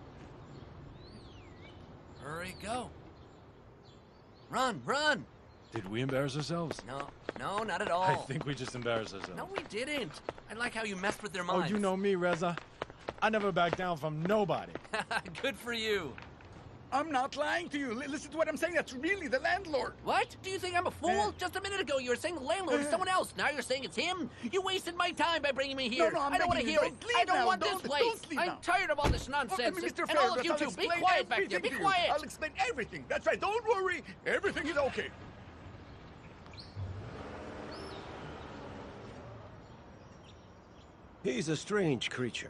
[SPEAKER 3] Hurry, go. Run, run.
[SPEAKER 11] Did we embarrass ourselves?
[SPEAKER 3] No, no, not at all.
[SPEAKER 11] I think we just embarrassed ourselves.
[SPEAKER 3] No, we didn't. I like how you messed with their
[SPEAKER 11] Oh,
[SPEAKER 3] minds.
[SPEAKER 11] you know me, Reza. I never back down from nobody.
[SPEAKER 3] Good for you.
[SPEAKER 8] I'm not lying to you. Li- listen to what I'm saying. That's really the landlord.
[SPEAKER 9] What? Do you think I'm a fool?
[SPEAKER 8] Uh,
[SPEAKER 9] Just a minute ago, you were saying the landlord is
[SPEAKER 8] uh,
[SPEAKER 9] someone else. Now you're saying it's him? You wasted my time by bringing me here.
[SPEAKER 8] no, I'm
[SPEAKER 9] I don't want to
[SPEAKER 8] begging you,
[SPEAKER 9] hear it.
[SPEAKER 8] don't leave
[SPEAKER 9] I don't
[SPEAKER 8] now.
[SPEAKER 9] want
[SPEAKER 8] Don't-
[SPEAKER 9] this place.
[SPEAKER 8] don't leave
[SPEAKER 9] I'm
[SPEAKER 8] now.
[SPEAKER 9] tired of all this
[SPEAKER 8] Oh,
[SPEAKER 9] nonsense.
[SPEAKER 8] Mister
[SPEAKER 9] And all of
[SPEAKER 8] Fairbanks,
[SPEAKER 9] you
[SPEAKER 8] I'll
[SPEAKER 9] two, be
[SPEAKER 8] explain
[SPEAKER 9] quiet back there.
[SPEAKER 8] everything
[SPEAKER 9] Be
[SPEAKER 8] to you.
[SPEAKER 9] quiet.
[SPEAKER 8] I'll explain everything. That's right. Don't worry. Everything is okay.
[SPEAKER 13] He's a strange creature.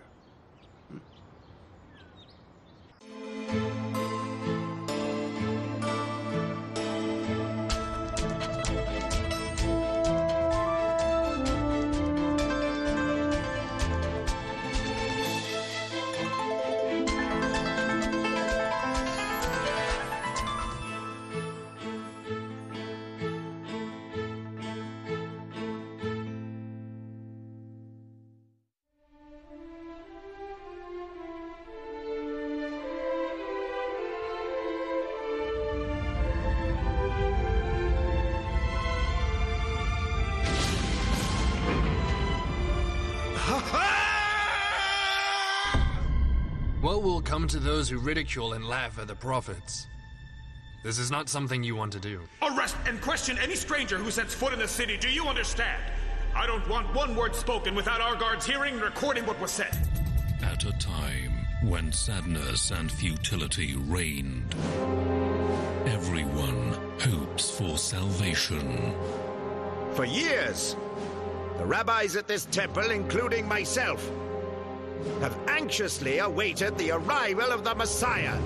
[SPEAKER 13] come to those who ridicule and laugh at the prophets. This is not something you want to do.
[SPEAKER 14] Arrest and question any stranger who sets foot in the city, do you understand? I don't want one word spoken without our guards hearing and recording what was said.
[SPEAKER 15] At a time when sadness and futility reigned, everyone hopes for salvation.
[SPEAKER 16] For years, the rabbis at this temple, including myself, have anxiously awaited the arrival of the Messiah.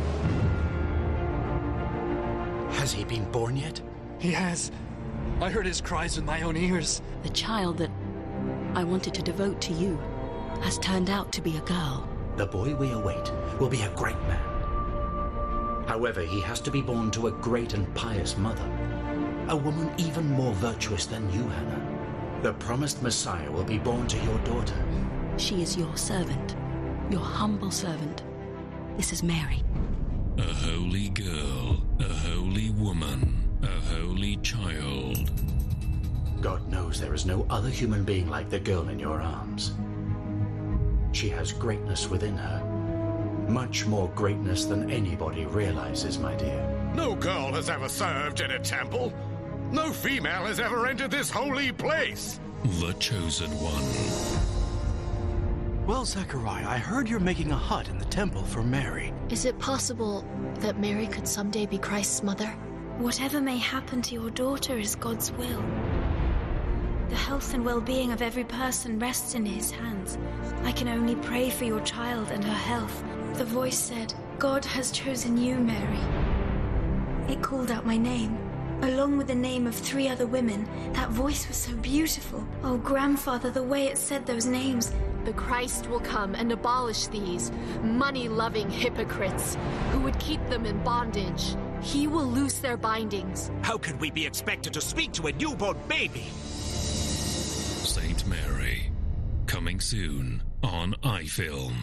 [SPEAKER 17] Has he been born yet?
[SPEAKER 12] He has. I heard his cries with my own ears.
[SPEAKER 18] The child that I wanted to devote to you has turned out to be a girl.
[SPEAKER 17] The boy we await will be a great man. However, he has to be born to a great and pious mother, a woman even more virtuous than you, Hannah. The promised Messiah will be born to your daughter.
[SPEAKER 18] She is your servant, your humble servant. This is Mary.
[SPEAKER 15] A holy girl, a holy woman, a holy child.
[SPEAKER 17] God knows there is no other human being like the girl in your arms. She has greatness within her. Much more greatness than anybody realizes, my dear.
[SPEAKER 14] No girl has ever served in a temple. No female has ever entered this holy place.
[SPEAKER 15] The chosen one.
[SPEAKER 12] Well, Zechariah, I heard you're making a hut in the temple for Mary.
[SPEAKER 19] Is it possible that Mary could someday be Christ's mother?
[SPEAKER 20] Whatever may happen to your daughter is God's will. The health and well-being of every person rests in his hands. I can only pray for your child and her health. The voice said, God has chosen you, Mary. It called out my name, along with the name of three other women. That voice was so beautiful. Oh, grandfather, the way it said those names.
[SPEAKER 19] The Christ will come and abolish these money-loving hypocrites who would keep them in bondage. He will loose their bindings.
[SPEAKER 16] How could we be expected to speak to a newborn baby?
[SPEAKER 15] Saint Mary, coming soon on iFilm.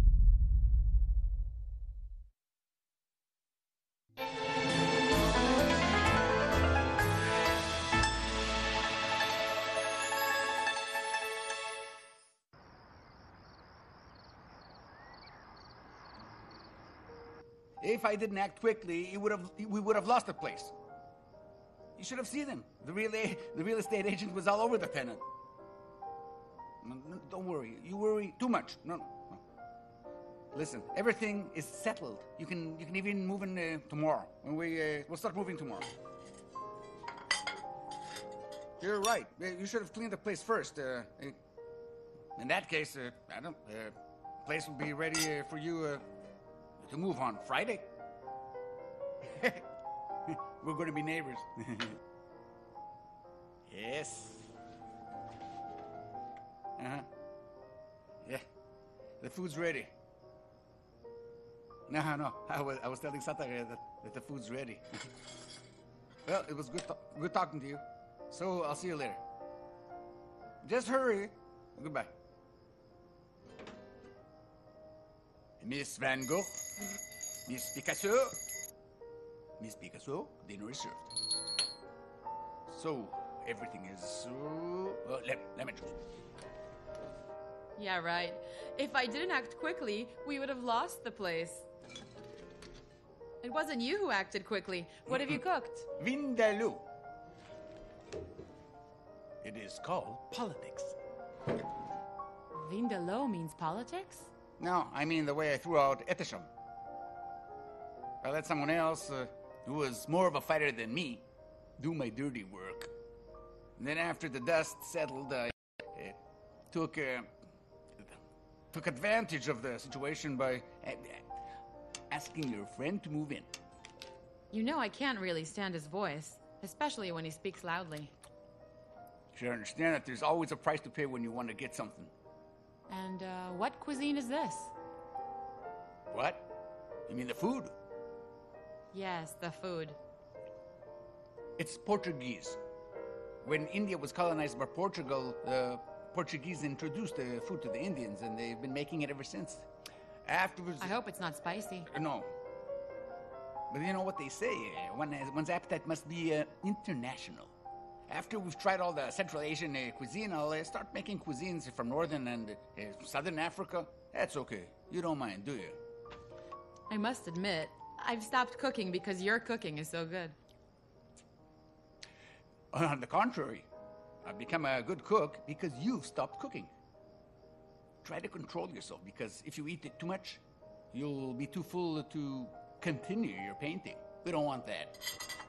[SPEAKER 8] If I didn't act quickly, you would have, we would have lost the place. You should have seen him. The real, the real estate agent was all over the tenant. Don't worry. You worry too much. No, no. Listen, everything is settled. You can, you can even move in uh, tomorrow. When we, uh, we'll start moving tomorrow. You're right. You should have cleaned the place first. Uh, in that case, uh, I don't. The uh, place will be ready uh, for you. Uh, To move on Friday. We're going to be neighbors. Yes. Uh-huh. Yeah. The food's ready. No, no. I was, I was telling Satare that, that the food's ready. Well, it was good, good talking to you. So I'll see you later. Just hurry. Goodbye. Miss Van Gogh, Miss Picasso, Miss Picasso, dinner is served. So, everything is so... Uh, let, let me just...
[SPEAKER 5] Yeah, right. If I didn't act quickly, we would have lost the place. It wasn't you who acted quickly. What have you cooked?
[SPEAKER 8] Vindaloo. It is called politics.
[SPEAKER 5] Vindaloo means politics?
[SPEAKER 8] No, I mean the way I threw out Etesham. I let someone else, uh, who was more of a fighter than me, do my dirty work. And then after the dust settled, I uh, took uh, took advantage of the situation by uh, asking your friend to move in.
[SPEAKER 5] You know I can't really stand his voice, especially when he speaks loudly.
[SPEAKER 8] Should understand that there's always a price to pay when you want to get something.
[SPEAKER 5] And, uh, what cuisine is this?
[SPEAKER 8] What? You mean the food?
[SPEAKER 5] Yes, the food.
[SPEAKER 8] It's Portuguese. When India was colonized by Portugal, the Portuguese introduced the food to the Indians, and they've been making it ever since. Afterwards...
[SPEAKER 5] I hope it's not spicy.
[SPEAKER 8] No. But you know what they say, uh, one has, one's appetite must be uh, international. After we've tried all the Central Asian uh, cuisine, I'll uh, start making cuisines from Northern and uh, Southern Africa. That's okay. You don't mind, do you?
[SPEAKER 5] I must admit, I've stopped cooking because your cooking is so good.
[SPEAKER 8] On the contrary, I've become a good cook because you've stopped cooking. Try to control yourself, because if you eat it too much, you'll be too full to continue your painting. We don't want that.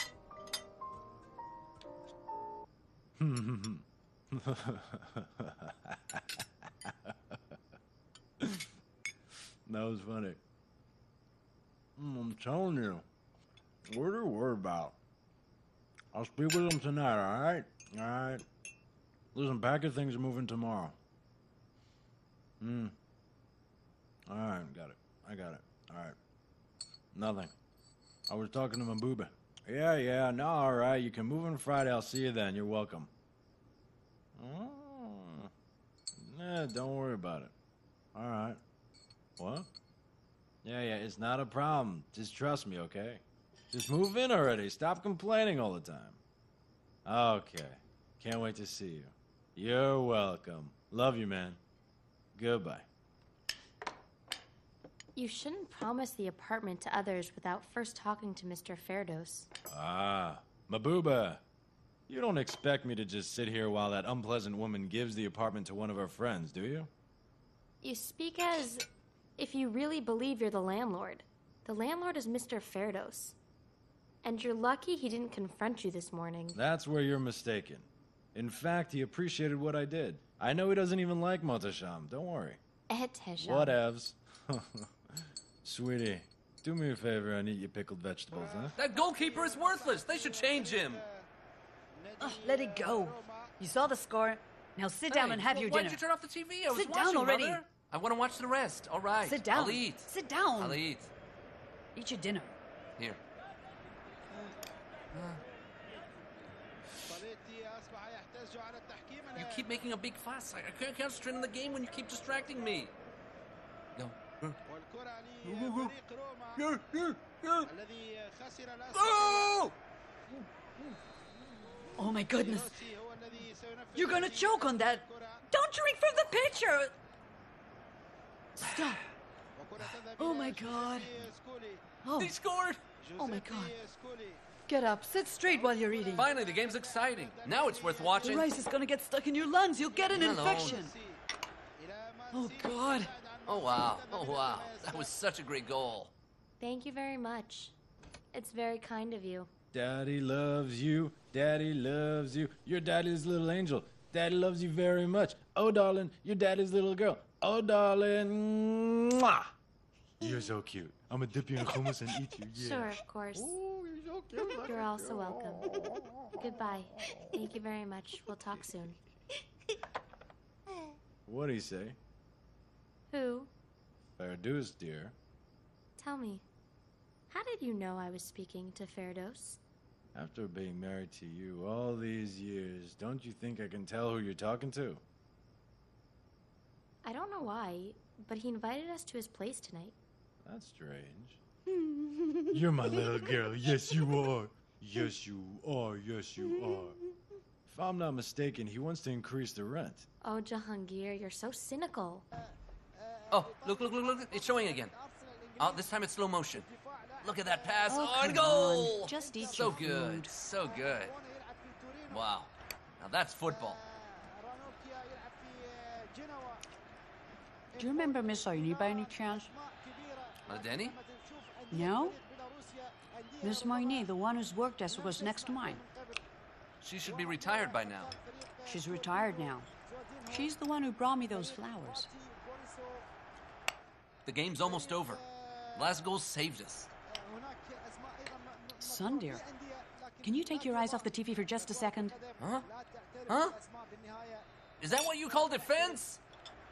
[SPEAKER 11] That was funny. Mm, I'm telling you, what are you worried about? I'll speak with them tonight, all right? All right. Listen, packet things are moving tomorrow. Hmm. All right, got it. I got it. All right. Nothing. I was talking to my booba. Yeah, yeah, no, all right. You can move on Friday. I'll see you then. You're welcome. Oh. Nah, don't worry about it. All right. What? Yeah, yeah, it's not a problem. Just trust me, okay? Just move in already. Stop complaining all the time. Okay. Can't wait to see you. You're welcome. Love you, man. Goodbye.
[SPEAKER 6] You shouldn't promise the apartment to others without first talking to Mister Ferdos.
[SPEAKER 11] Ah, Mabuba. You don't expect me to just sit here while that unpleasant woman gives the apartment to one of her friends, do you?
[SPEAKER 6] You speak as if you really believe you're the landlord. The landlord is Mister Ferdos. And you're lucky he didn't confront you this morning.
[SPEAKER 11] That's where you're mistaken. In fact, he appreciated what I did. I know he doesn't even like Motasham. Don't worry.
[SPEAKER 6] Etesham.
[SPEAKER 11] Whatevs. Sweetie, do me a favor and eat your pickled vegetables, huh?
[SPEAKER 3] That goalkeeper is worthless. They should change him.
[SPEAKER 4] Oh, let it go. You saw the score. Now sit down
[SPEAKER 3] Hey,
[SPEAKER 4] and have
[SPEAKER 3] well,
[SPEAKER 4] your
[SPEAKER 3] why'd
[SPEAKER 4] dinner.
[SPEAKER 3] you turn off the T V? I was
[SPEAKER 4] Sit
[SPEAKER 3] watching,
[SPEAKER 4] down already.
[SPEAKER 3] Mother. I want to watch the rest. All right.
[SPEAKER 4] Sit down.
[SPEAKER 3] I'll eat.
[SPEAKER 4] Sit down.
[SPEAKER 3] I'll eat.
[SPEAKER 4] Eat your dinner.
[SPEAKER 3] Here. You keep making a big fuss. I I can't concentrate on the game when you keep distracting me. No.
[SPEAKER 4] Oh! Oh my goodness. You're gonna choke on that. Don't drink from the pitcher. Stop. Oh my god. Oh.
[SPEAKER 3] He scored.
[SPEAKER 4] Oh my god. Get up. Sit straight while you're eating.
[SPEAKER 3] Finally, the game's exciting. Now it's worth watching.
[SPEAKER 4] The rice is gonna get stuck in your lungs. You'll get an
[SPEAKER 3] Leave me alone.
[SPEAKER 4] infection. Oh god.
[SPEAKER 3] Oh, wow. Oh, wow. That was such a great goal.
[SPEAKER 6] Thank you very much. It's very kind of you.
[SPEAKER 11] Daddy loves you. Daddy loves you. You're daddy's little angel. Daddy loves you very much. Oh, darling, you're daddy's little girl. Oh, darling. Mwah! You're so cute. I'm gonna dip you in hummus and eat you. Yeah.
[SPEAKER 6] Sure, of course. You're also welcome. Goodbye. Thank you very much. We'll talk soon.
[SPEAKER 11] What'd he say?
[SPEAKER 6] Who?
[SPEAKER 11] Ferdows, dear.
[SPEAKER 6] Tell me, how did you know I was speaking to Ferdos?
[SPEAKER 11] After being married to you all these years, don't you think I can tell who you're talking to?
[SPEAKER 6] I don't know why, but he invited us to his place tonight.
[SPEAKER 11] That's strange. You're my little girl. Yes, you are. Yes, you are. Yes, you are. If I'm not mistaken, he wants to increase the rent.
[SPEAKER 6] Oh, Jahangir, you're so cynical.
[SPEAKER 3] Oh, look, look, look, look. It's showing again. Oh, this time it's slow motion. Look at that pass.
[SPEAKER 4] Oh,
[SPEAKER 3] Oh, and
[SPEAKER 4] come
[SPEAKER 3] goal!
[SPEAKER 4] on. Just eat
[SPEAKER 3] So
[SPEAKER 4] your
[SPEAKER 3] good.
[SPEAKER 4] food.
[SPEAKER 3] So good. Wow. Now that's football.
[SPEAKER 21] Do you remember Miss Oini by any chance?
[SPEAKER 3] Uh, Denny?
[SPEAKER 21] No? Miss Moini, the one whose work desk was next to mine.
[SPEAKER 3] She should be retired by now.
[SPEAKER 21] She's retired now. She's the one who brought me those flowers.
[SPEAKER 3] The game's almost over. Last goal saved us.
[SPEAKER 21] Son, dear, can you take your eyes off the T V for just a second?
[SPEAKER 3] Huh? Huh? Is that what you call defense?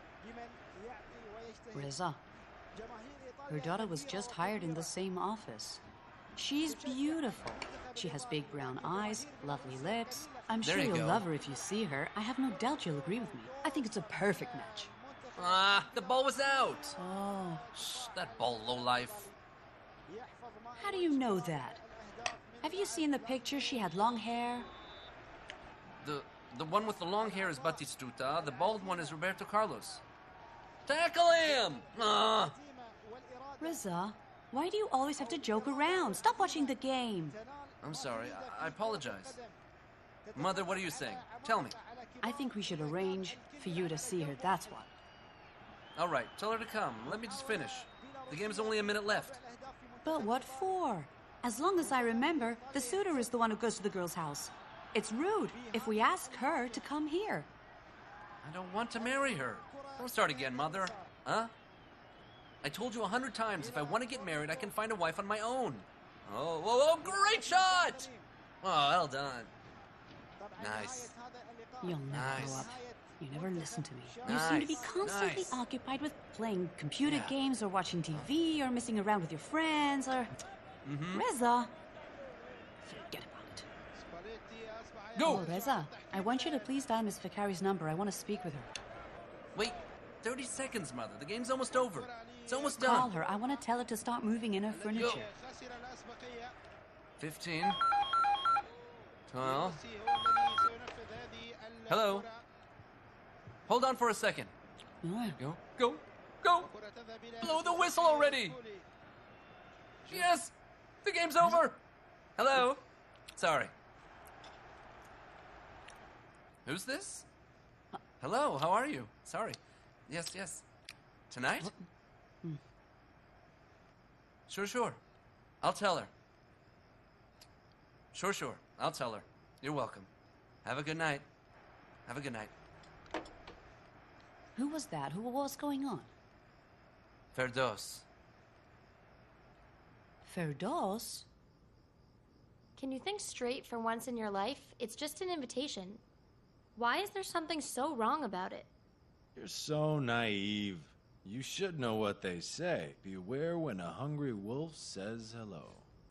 [SPEAKER 21] Reza, her daughter was just hired in the same office. She's beautiful. She has big brown eyes, lovely lips. I'm
[SPEAKER 3] There
[SPEAKER 21] sure
[SPEAKER 3] you
[SPEAKER 21] you'll
[SPEAKER 3] go.
[SPEAKER 21] love her if you see her. I have no doubt you'll agree with me. I think it's a perfect match.
[SPEAKER 3] Ah, the ball was out.
[SPEAKER 21] Oh.
[SPEAKER 3] Shh, that ball lowlife.
[SPEAKER 21] How do you know that? Have you seen the picture? She had long hair.
[SPEAKER 3] The the one with the long hair is Batistuta. The bald one is Roberto Carlos. Tackle him! Ah.
[SPEAKER 21] Reza, Why do you always have to joke around? Stop watching the game.
[SPEAKER 3] I'm sorry. I, I apologize. Mother, what are you saying? Tell me.
[SPEAKER 21] I think we should arrange for you to see her, that's what.
[SPEAKER 3] All right, tell her to come. Let me just finish. The game's only a minute left.
[SPEAKER 21] But what for? As long as I remember, the suitor is the one who goes to the girl's house. It's rude if we ask her to come here.
[SPEAKER 3] I don't want to marry her. Don't start again, Mother. Huh? I told you a hundred times, if I want to get married, I can find a wife on my own. Oh, whoa, whoa, great shot! Oh, well done. Nice.
[SPEAKER 21] You'll never
[SPEAKER 3] Nice.
[SPEAKER 21] grow up. You never listen to me. You
[SPEAKER 3] Nice.
[SPEAKER 21] seem to be constantly
[SPEAKER 3] Nice.
[SPEAKER 21] occupied with playing computer
[SPEAKER 3] Yeah.
[SPEAKER 21] games or watching T V or messing around with your friends or...
[SPEAKER 3] Mm-hmm.
[SPEAKER 21] Reza! Forget about it.
[SPEAKER 3] Go!
[SPEAKER 21] Oh, Reza, I want you to please dial Miss Fakari's number. I want to speak with her.
[SPEAKER 3] Wait, thirty seconds, Mother. The game's almost over. It's almost
[SPEAKER 21] Call
[SPEAKER 3] done.
[SPEAKER 21] her. I want to tell her to stop moving in her furniture.
[SPEAKER 3] Fifteen. Twelve. Hello. Hold on for a second. Go, go, go! Blow the whistle already! Yes! The game's over! Hello? Sorry. Who's this? Hello, how are you? Sorry. Yes, yes. Tonight? Sure, sure. I'll tell her. Sure, sure. I'll tell her. You're welcome. Have a good night. Have a good night.
[SPEAKER 21] Who was that? Who what was going on?
[SPEAKER 3] Ferdos.
[SPEAKER 21] Ferdos?
[SPEAKER 6] Can you think straight for once in your life? It's just an invitation. Why is there something so wrong about it?
[SPEAKER 11] You're so naive. You should know what they say. Beware when a hungry wolf says hello.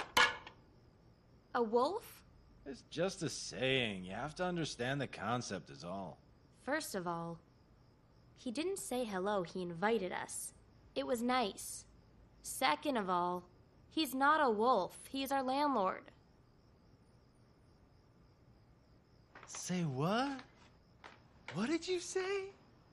[SPEAKER 6] A wolf?
[SPEAKER 11] It's just a saying. You have to understand the concept is all.
[SPEAKER 6] First of all, he didn't say hello, he invited us. It was nice. Second of all, he's not a wolf, he's our landlord.
[SPEAKER 1] Say what? What did you say?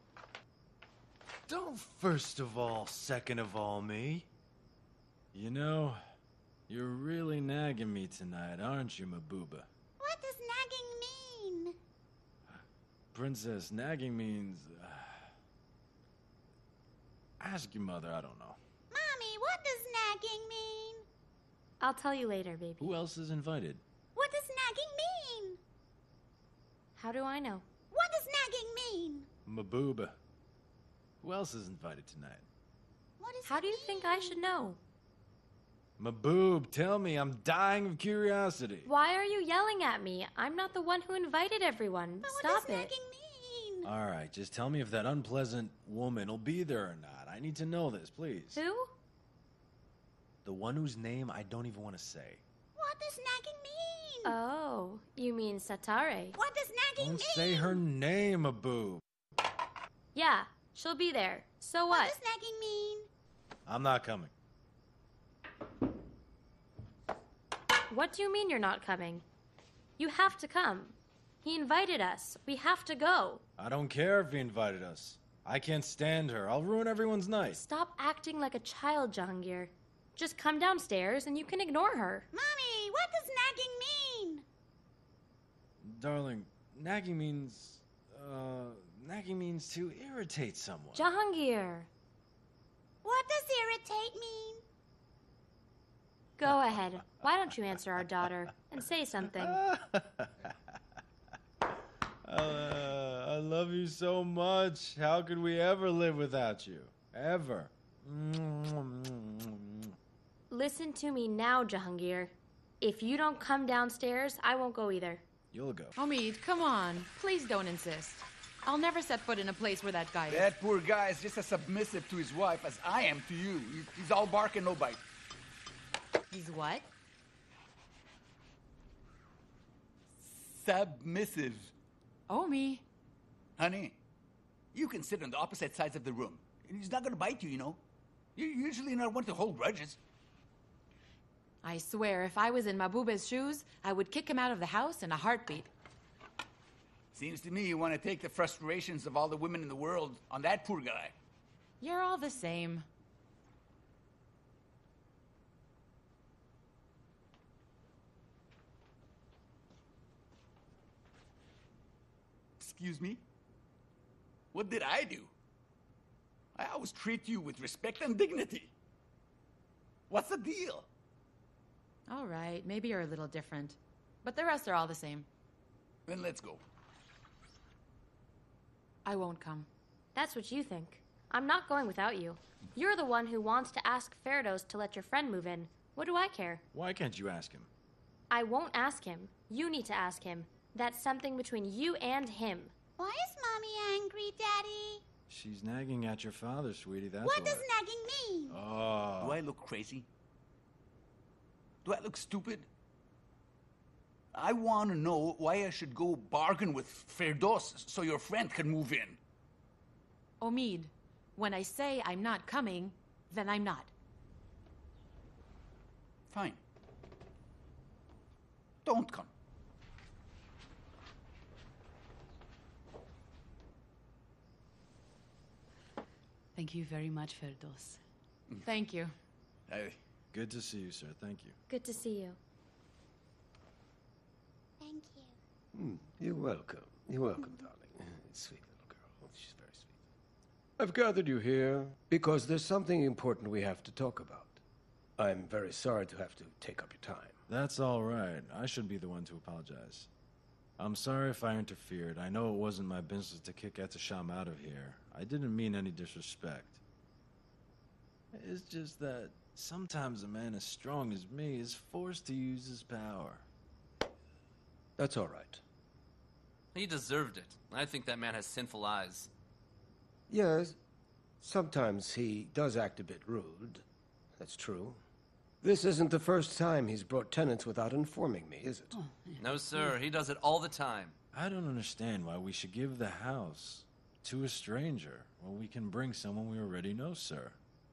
[SPEAKER 1] Don't first of all, second of all me.
[SPEAKER 11] You know, you're really nagging me tonight, aren't you, Mabuba?
[SPEAKER 2] What does nagging mean?
[SPEAKER 11] Princess, nagging means... Uh, ask your mother, I don't know.
[SPEAKER 2] Mommy, what does nagging mean?
[SPEAKER 6] I'll tell you later, baby.
[SPEAKER 11] Who else is invited?
[SPEAKER 2] What does nagging mean?
[SPEAKER 6] How do I know?
[SPEAKER 2] What does nagging mean?
[SPEAKER 11] Mabuba. Who else is invited tonight?
[SPEAKER 2] What is
[SPEAKER 6] How do you think I should know?
[SPEAKER 11] Maboob, tell me, I'm dying of curiosity.
[SPEAKER 6] Why are you yelling at me? I'm not the one who invited everyone.
[SPEAKER 2] But
[SPEAKER 6] Stop
[SPEAKER 2] what does
[SPEAKER 6] it.
[SPEAKER 2] nagging mean?
[SPEAKER 11] All right, just tell me if that unpleasant woman will be there or not. I need to know this, please.
[SPEAKER 6] Who?
[SPEAKER 11] The one whose name I don't even want to say.
[SPEAKER 2] What does nagging mean?
[SPEAKER 6] Oh, you mean Satare.
[SPEAKER 2] What does nagging
[SPEAKER 11] Don't
[SPEAKER 2] mean?
[SPEAKER 11] say her name, Maboob.
[SPEAKER 6] Yeah, she'll be there. So what?
[SPEAKER 2] What does nagging mean?
[SPEAKER 11] I'm not coming.
[SPEAKER 6] What do you mean you're not coming? You have to come. He invited us. We have to go.
[SPEAKER 11] I don't care if he invited us. I can't stand her. I'll ruin everyone's night.
[SPEAKER 6] Stop acting like a child, Jahangir. Just come downstairs and you can ignore her.
[SPEAKER 2] Mommy, what does nagging mean?
[SPEAKER 11] Darling, nagging means... Uh, nagging means to irritate someone.
[SPEAKER 6] Jahangir,
[SPEAKER 2] What does irritate mean?
[SPEAKER 6] go ahead. Why don't you answer our daughter and say something?
[SPEAKER 11] Uh, I love you so much. How could we ever live without you? Ever.
[SPEAKER 6] Listen to me now, Jahangir. If you don't come downstairs, I won't go either.
[SPEAKER 11] You'll go.
[SPEAKER 5] Omid, come on. Please don't insist. I'll never set foot in a place where that guy is.
[SPEAKER 8] That poor guy is just as submissive to his wife as I am to you. He- He's all bark and no bite.
[SPEAKER 5] He's what?
[SPEAKER 8] Submissive.
[SPEAKER 5] Omi.
[SPEAKER 8] Honey, you can sit on the opposite sides of the room. He's not gonna bite you, you know. You're usually not one to hold grudges.
[SPEAKER 5] I swear, if I was in Mabube's shoes, I would kick him out of the house in a heartbeat.
[SPEAKER 8] Seems to me you want to take the frustrations of all the women in the world on that poor guy.
[SPEAKER 5] You're all the same.
[SPEAKER 8] Excuse me? What did I do? I always treat you with respect and dignity. What's the deal?
[SPEAKER 5] All right, maybe you're a little different. But the rest are all the same.
[SPEAKER 8] Then let's go.
[SPEAKER 5] I won't come.
[SPEAKER 6] That's what you think. I'm not going without you. You're the one who wants to ask Ferdos to let your friend move in. What do I care?
[SPEAKER 11] Why can't you ask him?
[SPEAKER 6] I won't ask him. You need to ask him. That's something between you and him.
[SPEAKER 2] Why is Mommy angry, Daddy?
[SPEAKER 11] She's nagging at your father, sweetie. That's
[SPEAKER 2] What
[SPEAKER 11] why.
[SPEAKER 2] does nagging mean?
[SPEAKER 11] Oh.
[SPEAKER 8] Do I look crazy? Do I look stupid? I want to know why I should go bargain with Ferdos so your friend can move in.
[SPEAKER 5] Omid, when I say I'm not coming, then I'm not.
[SPEAKER 8] Fine. Don't come.
[SPEAKER 21] Thank you very much, Ferdos.
[SPEAKER 5] Thank you.
[SPEAKER 8] Hey.
[SPEAKER 11] Good to see you, sir. Thank you.
[SPEAKER 6] Good to see you.
[SPEAKER 2] Thank you.
[SPEAKER 7] Hmm, you're welcome. You're welcome, darling. Sweet little girl. She's very sweet. I've gathered you here because there's something important we have to talk about. I'm very sorry to have to take up your time.
[SPEAKER 11] That's all right. I should be the one to apologize. I'm sorry if I interfered. I know it wasn't my business to kick Etisham out of here. I didn't mean any disrespect. It's just that sometimes a man as strong as me is forced to use his power.
[SPEAKER 7] That's all right.
[SPEAKER 3] He deserved it. I think that man has sinful eyes.
[SPEAKER 7] Yes, sometimes he does act a bit rude. That's true. This isn't the first time he's brought tenants without informing me, is it?
[SPEAKER 21] Oh,
[SPEAKER 3] No, sir. He does it all the time.
[SPEAKER 11] I don't understand why we should give the house to a stranger when we can bring someone we already know, sir.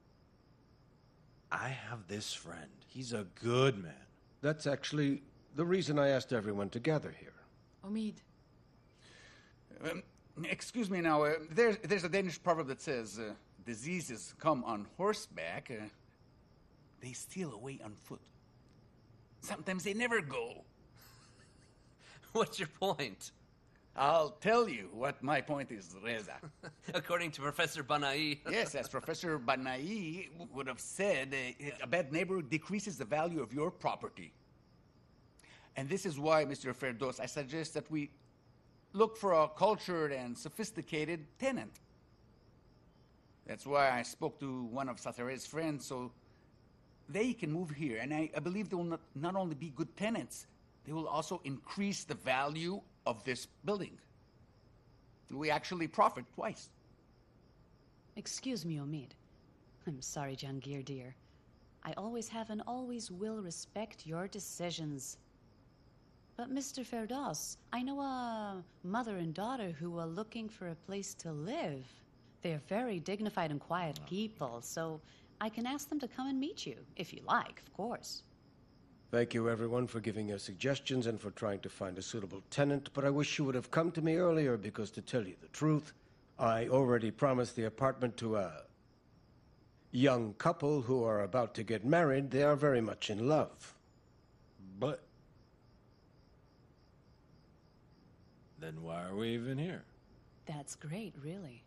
[SPEAKER 11] I have this friend. He's a good man.
[SPEAKER 7] That's actually the reason I asked everyone to gather here.
[SPEAKER 5] Omid.
[SPEAKER 8] Um, excuse me now. Uh, there's, there's a Danish proverb that says, uh, diseases come on horseback. Uh, they steal away on foot. Sometimes they never go.
[SPEAKER 3] What's your point?
[SPEAKER 8] I'll tell you what my point is, Reza.
[SPEAKER 3] According to Professor Banai.
[SPEAKER 8] Yes, as Professor Banai would have said, uh, a bad neighbor decreases the value of your property. And this is why, Mister Ferdos, I suggest that we look for a cultured and sophisticated tenant. That's why I spoke to one of Satere's friends, so they can move here. And I, I believe they will not, not only be good tenants, they will also increase the value of this building. We actually profit twice.
[SPEAKER 21] Excuse me, Omid. I'm sorry, Jangir, dear. I always have and always will respect your decisions. But Mister Ferdos, I know a mother and daughter who are looking for a place to live. They're very dignified and quiet people, so I can ask them to come and meet you, if you like, of course.
[SPEAKER 7] Thank you, everyone, for giving your suggestions and for trying to find a suitable tenant, but I wish you would have come to me earlier because, to tell you the truth, I already promised the apartment to a young couple who are about to get married. They are very much in love.
[SPEAKER 11] But then why are we even here?
[SPEAKER 21] That's great, really.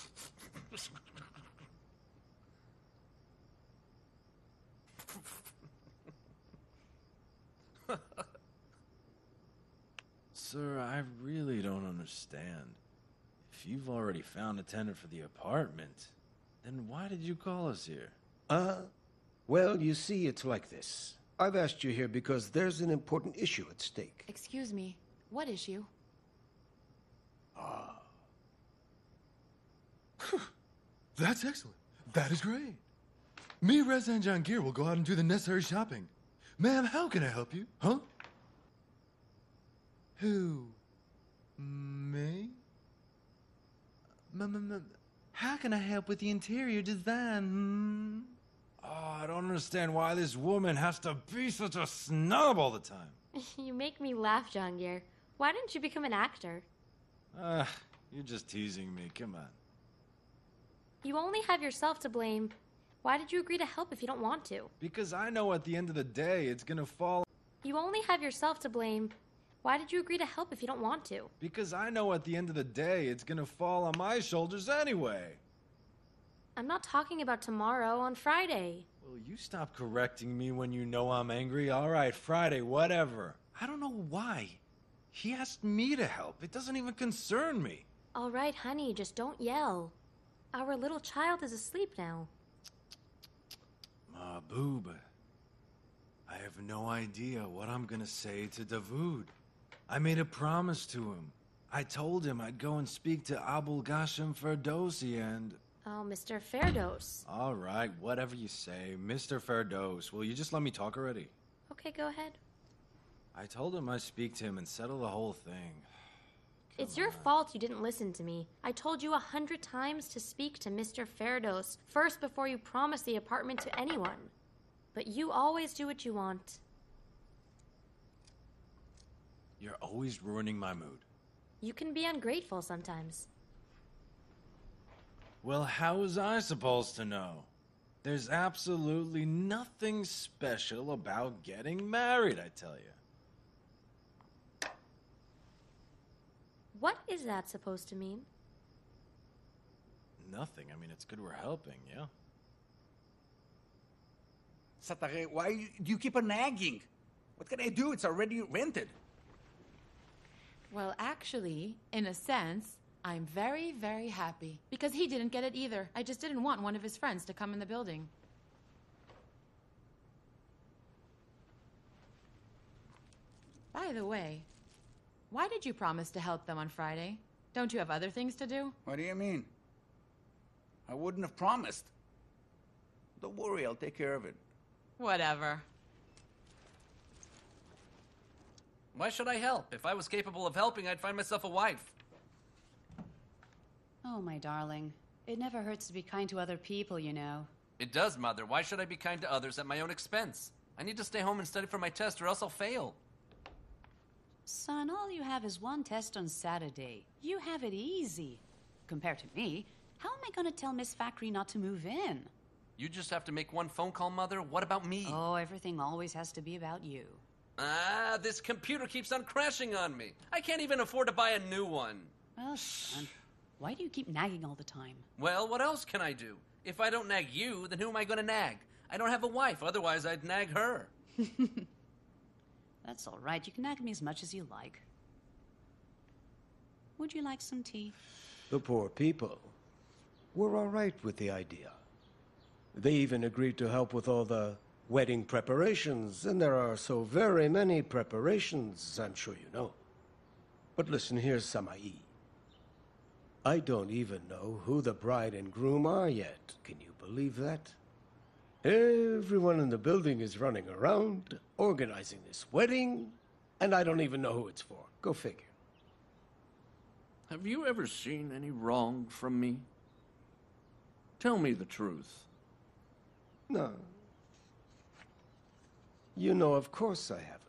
[SPEAKER 11] Sir, I really don't understand. If you've already found a tenant for the apartment, then why did you call us here?
[SPEAKER 7] Uh, well, you see, it's like this. I've asked you here because there's an important issue at stake.
[SPEAKER 5] Excuse me. What issue?
[SPEAKER 1] Ah. That's excellent. That is great. Me, Reza, and Jangir will go out and do the necessary shopping. Ma'am, how can I help you? Huh? Who? Me? M-m-m- How can I help with the interior design? Hmm?
[SPEAKER 11] Oh, I don't understand why this woman has to be such a snob all the time.
[SPEAKER 6] You make me laugh, Jangir. Why didn't you become an actor?
[SPEAKER 11] Ah, you're just teasing me. Come on.
[SPEAKER 6] You only have yourself to blame. Why did you agree to help if you don't want to?
[SPEAKER 11] Because I know at the end of the day it's gonna fall.
[SPEAKER 6] You only have yourself to blame. Why did you agree to help if you don't want to?
[SPEAKER 11] Because I know at the end of the day, it's gonna fall on my shoulders anyway.
[SPEAKER 6] I'm not talking about tomorrow, on Friday.
[SPEAKER 11] Well, you stop correcting me when you know I'm angry. All right, Friday, whatever. I don't know why. He asked me to help. It doesn't even concern me.
[SPEAKER 6] All right, honey, just don't yell. Our little child is asleep now.
[SPEAKER 11] Mahbub, I have no idea what I'm gonna say to Davoud. I made a promise to him. I told him I'd go and speak to Abul Gashem Ferdowsi and...
[SPEAKER 6] Oh, Mister Ferdos.
[SPEAKER 11] All right, whatever you say. Mister Ferdos, will you just let me talk already?
[SPEAKER 6] Okay, go ahead.
[SPEAKER 11] I told him I'd speak to him and settle the whole thing.
[SPEAKER 6] It's your fault you didn't listen to me. I told you a hundred times to speak to Mister Ferdos first before you promise the apartment to anyone. But you always do what you want.
[SPEAKER 11] You're always ruining my mood.
[SPEAKER 6] You can be ungrateful sometimes.
[SPEAKER 11] Well, how was I supposed to know? There's absolutely nothing special about getting married, I tell you.
[SPEAKER 6] What is that supposed to mean?
[SPEAKER 11] Nothing. I mean, it's good we're helping, yeah?
[SPEAKER 8] Satare, why do you keep on nagging? What can I do? It's already rented.
[SPEAKER 5] Well, actually, in a sense, I'm very, very happy. Because he didn't get it either. I just didn't want one of his friends to come in the building. By the way, why did you promise to help them on Friday? Don't you have other things to do?
[SPEAKER 8] What do you mean? I wouldn't have promised. Don't worry, I'll take care of it.
[SPEAKER 5] Whatever.
[SPEAKER 3] Why should I help? If I was capable of helping, I'd find myself a wife.
[SPEAKER 21] Oh, my darling. It never hurts to be kind to other people, you know.
[SPEAKER 3] It does, Mother. Why should I be kind to others at my own expense? I need to stay home and study for my test, or else I'll fail.
[SPEAKER 21] Son, all you have is one test on Saturday. You have it easy. Compared to me, how am I going to tell Miss Fakri not to move in?
[SPEAKER 3] You just have to make one phone call, Mother. What about me?
[SPEAKER 21] Oh, everything always has to be about you.
[SPEAKER 3] Ah, this computer keeps on crashing on me. I can't even afford to buy a new one.
[SPEAKER 21] Well, son, why do you keep nagging all the time?
[SPEAKER 3] Well, what else can I do? If I don't nag you, then who am I going to nag? I don't have a wife, otherwise I'd nag her.
[SPEAKER 21] That's all right. You can nag me as much as you like. Would you like some tea?
[SPEAKER 7] The poor people were all right with the idea. They even agreed to help with all the wedding preparations, and there are so very many preparations, I'm sure you know. But listen, here's Samai. I don't even know who the bride and groom are yet. Can you believe that? Everyone in the building is running around, organizing this wedding, and I don't even know who it's for. Go figure.
[SPEAKER 10] Have you ever seen any wrong from me? Tell me the truth.
[SPEAKER 7] No. You know, of course I haven't.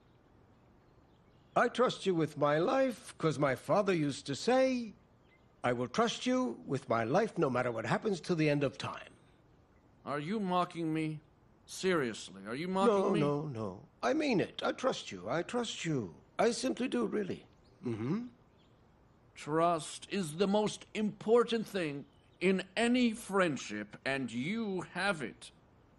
[SPEAKER 7] I trust you with my life, because my father used to say, I will trust you with my life no matter what happens to the end of time.
[SPEAKER 10] Are you mocking me? Seriously, are you mocking
[SPEAKER 7] no,
[SPEAKER 10] me?
[SPEAKER 7] No, no, no. I mean it. I trust you. I trust you. I simply do, really. Mm-hmm.
[SPEAKER 10] Trust is the most important thing in any friendship, and you have it.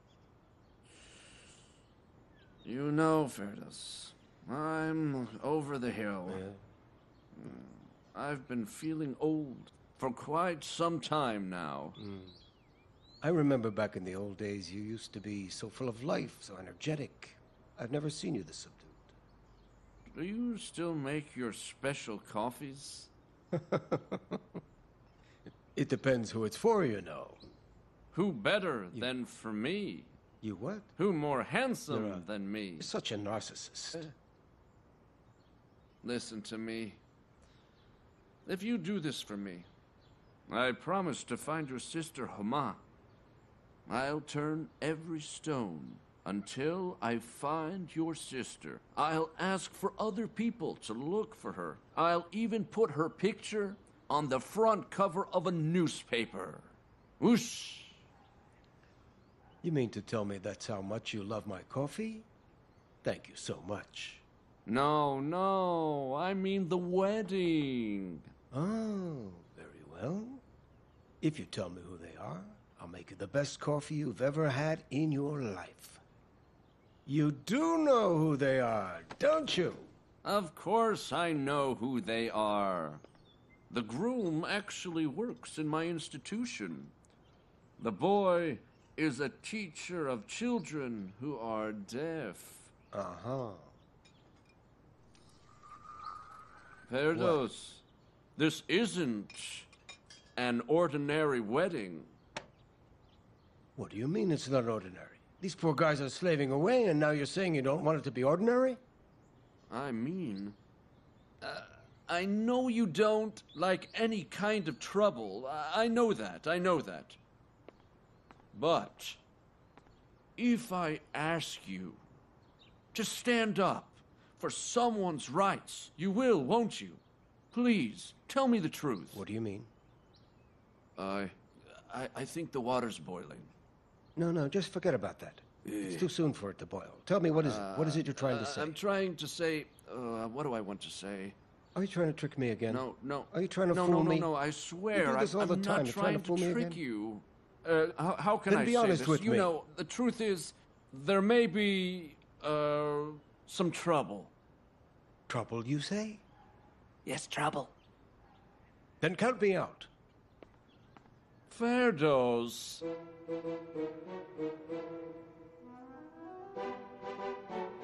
[SPEAKER 10] You know, Ferdos, I'm over the hill.
[SPEAKER 7] Yeah.
[SPEAKER 10] I've been feeling old for quite some time now.
[SPEAKER 7] Mm. I remember back in the old days, you used to be so full of life, so energetic. I've never seen you this subdued.
[SPEAKER 10] Do you still make your special coffees?
[SPEAKER 7] It depends who it's for, you know.
[SPEAKER 10] Who better you... than for me?
[SPEAKER 7] You what?
[SPEAKER 10] Who more handsome a... than me?
[SPEAKER 7] You're such a narcissist. Uh...
[SPEAKER 10] Listen to me. If you do this for me, I promise to find your sister Homa. I'll turn every stone until I find your sister. I'll ask for other people to look for her. I'll even put her picture on the front cover of a newspaper. Whoosh!
[SPEAKER 7] You mean to tell me that's how much you love my coffee? Thank you so much.
[SPEAKER 10] No, no, I mean the wedding.
[SPEAKER 7] Oh, very well. If you tell me who they are, I'll make you the best coffee you've ever had in your life. You do know who they are, don't you?
[SPEAKER 10] Of course I know who they are. The groom actually works in my institution. The boy is a teacher of children who are deaf.
[SPEAKER 7] Uh-huh.
[SPEAKER 10] Ferdos, this isn't an ordinary wedding.
[SPEAKER 7] What do you mean it's not ordinary? These poor guys are slaving away, and now you're saying you don't want it to be ordinary?
[SPEAKER 10] I mean, uh, I know you don't like any kind of trouble. I, I know that, I know that. But if I ask you to stand up for someone's rights, you will, won't you? Please, tell me the truth.
[SPEAKER 7] What do you mean?
[SPEAKER 10] I, I, I think the water's boiling.
[SPEAKER 7] No, no, just forget about that. It's too soon for it to boil. Tell me, what is it? What is it you're trying to
[SPEAKER 10] Uh,
[SPEAKER 7] say?
[SPEAKER 10] I'm trying to say, uh, what do I want to say?
[SPEAKER 7] Are you trying to trick me again?
[SPEAKER 10] No, no.
[SPEAKER 7] Are you trying to
[SPEAKER 10] no,
[SPEAKER 7] fool
[SPEAKER 10] no,
[SPEAKER 7] me?
[SPEAKER 10] No, no, I
[SPEAKER 7] You
[SPEAKER 10] swear,
[SPEAKER 7] do this
[SPEAKER 10] I,
[SPEAKER 7] all the
[SPEAKER 10] I'm
[SPEAKER 7] time.
[SPEAKER 10] not
[SPEAKER 7] You're
[SPEAKER 10] trying
[SPEAKER 7] to fool me
[SPEAKER 10] trick
[SPEAKER 7] again?
[SPEAKER 10] you. Uh, how, how can
[SPEAKER 7] Then
[SPEAKER 10] I
[SPEAKER 7] be
[SPEAKER 10] say
[SPEAKER 7] honest
[SPEAKER 10] this?
[SPEAKER 7] with
[SPEAKER 10] you
[SPEAKER 7] me.
[SPEAKER 10] know, the truth is, there may be, uh, some trouble.
[SPEAKER 7] Trouble, you say?
[SPEAKER 10] Yes, trouble.
[SPEAKER 7] Then count me out.
[SPEAKER 10] Ferdos.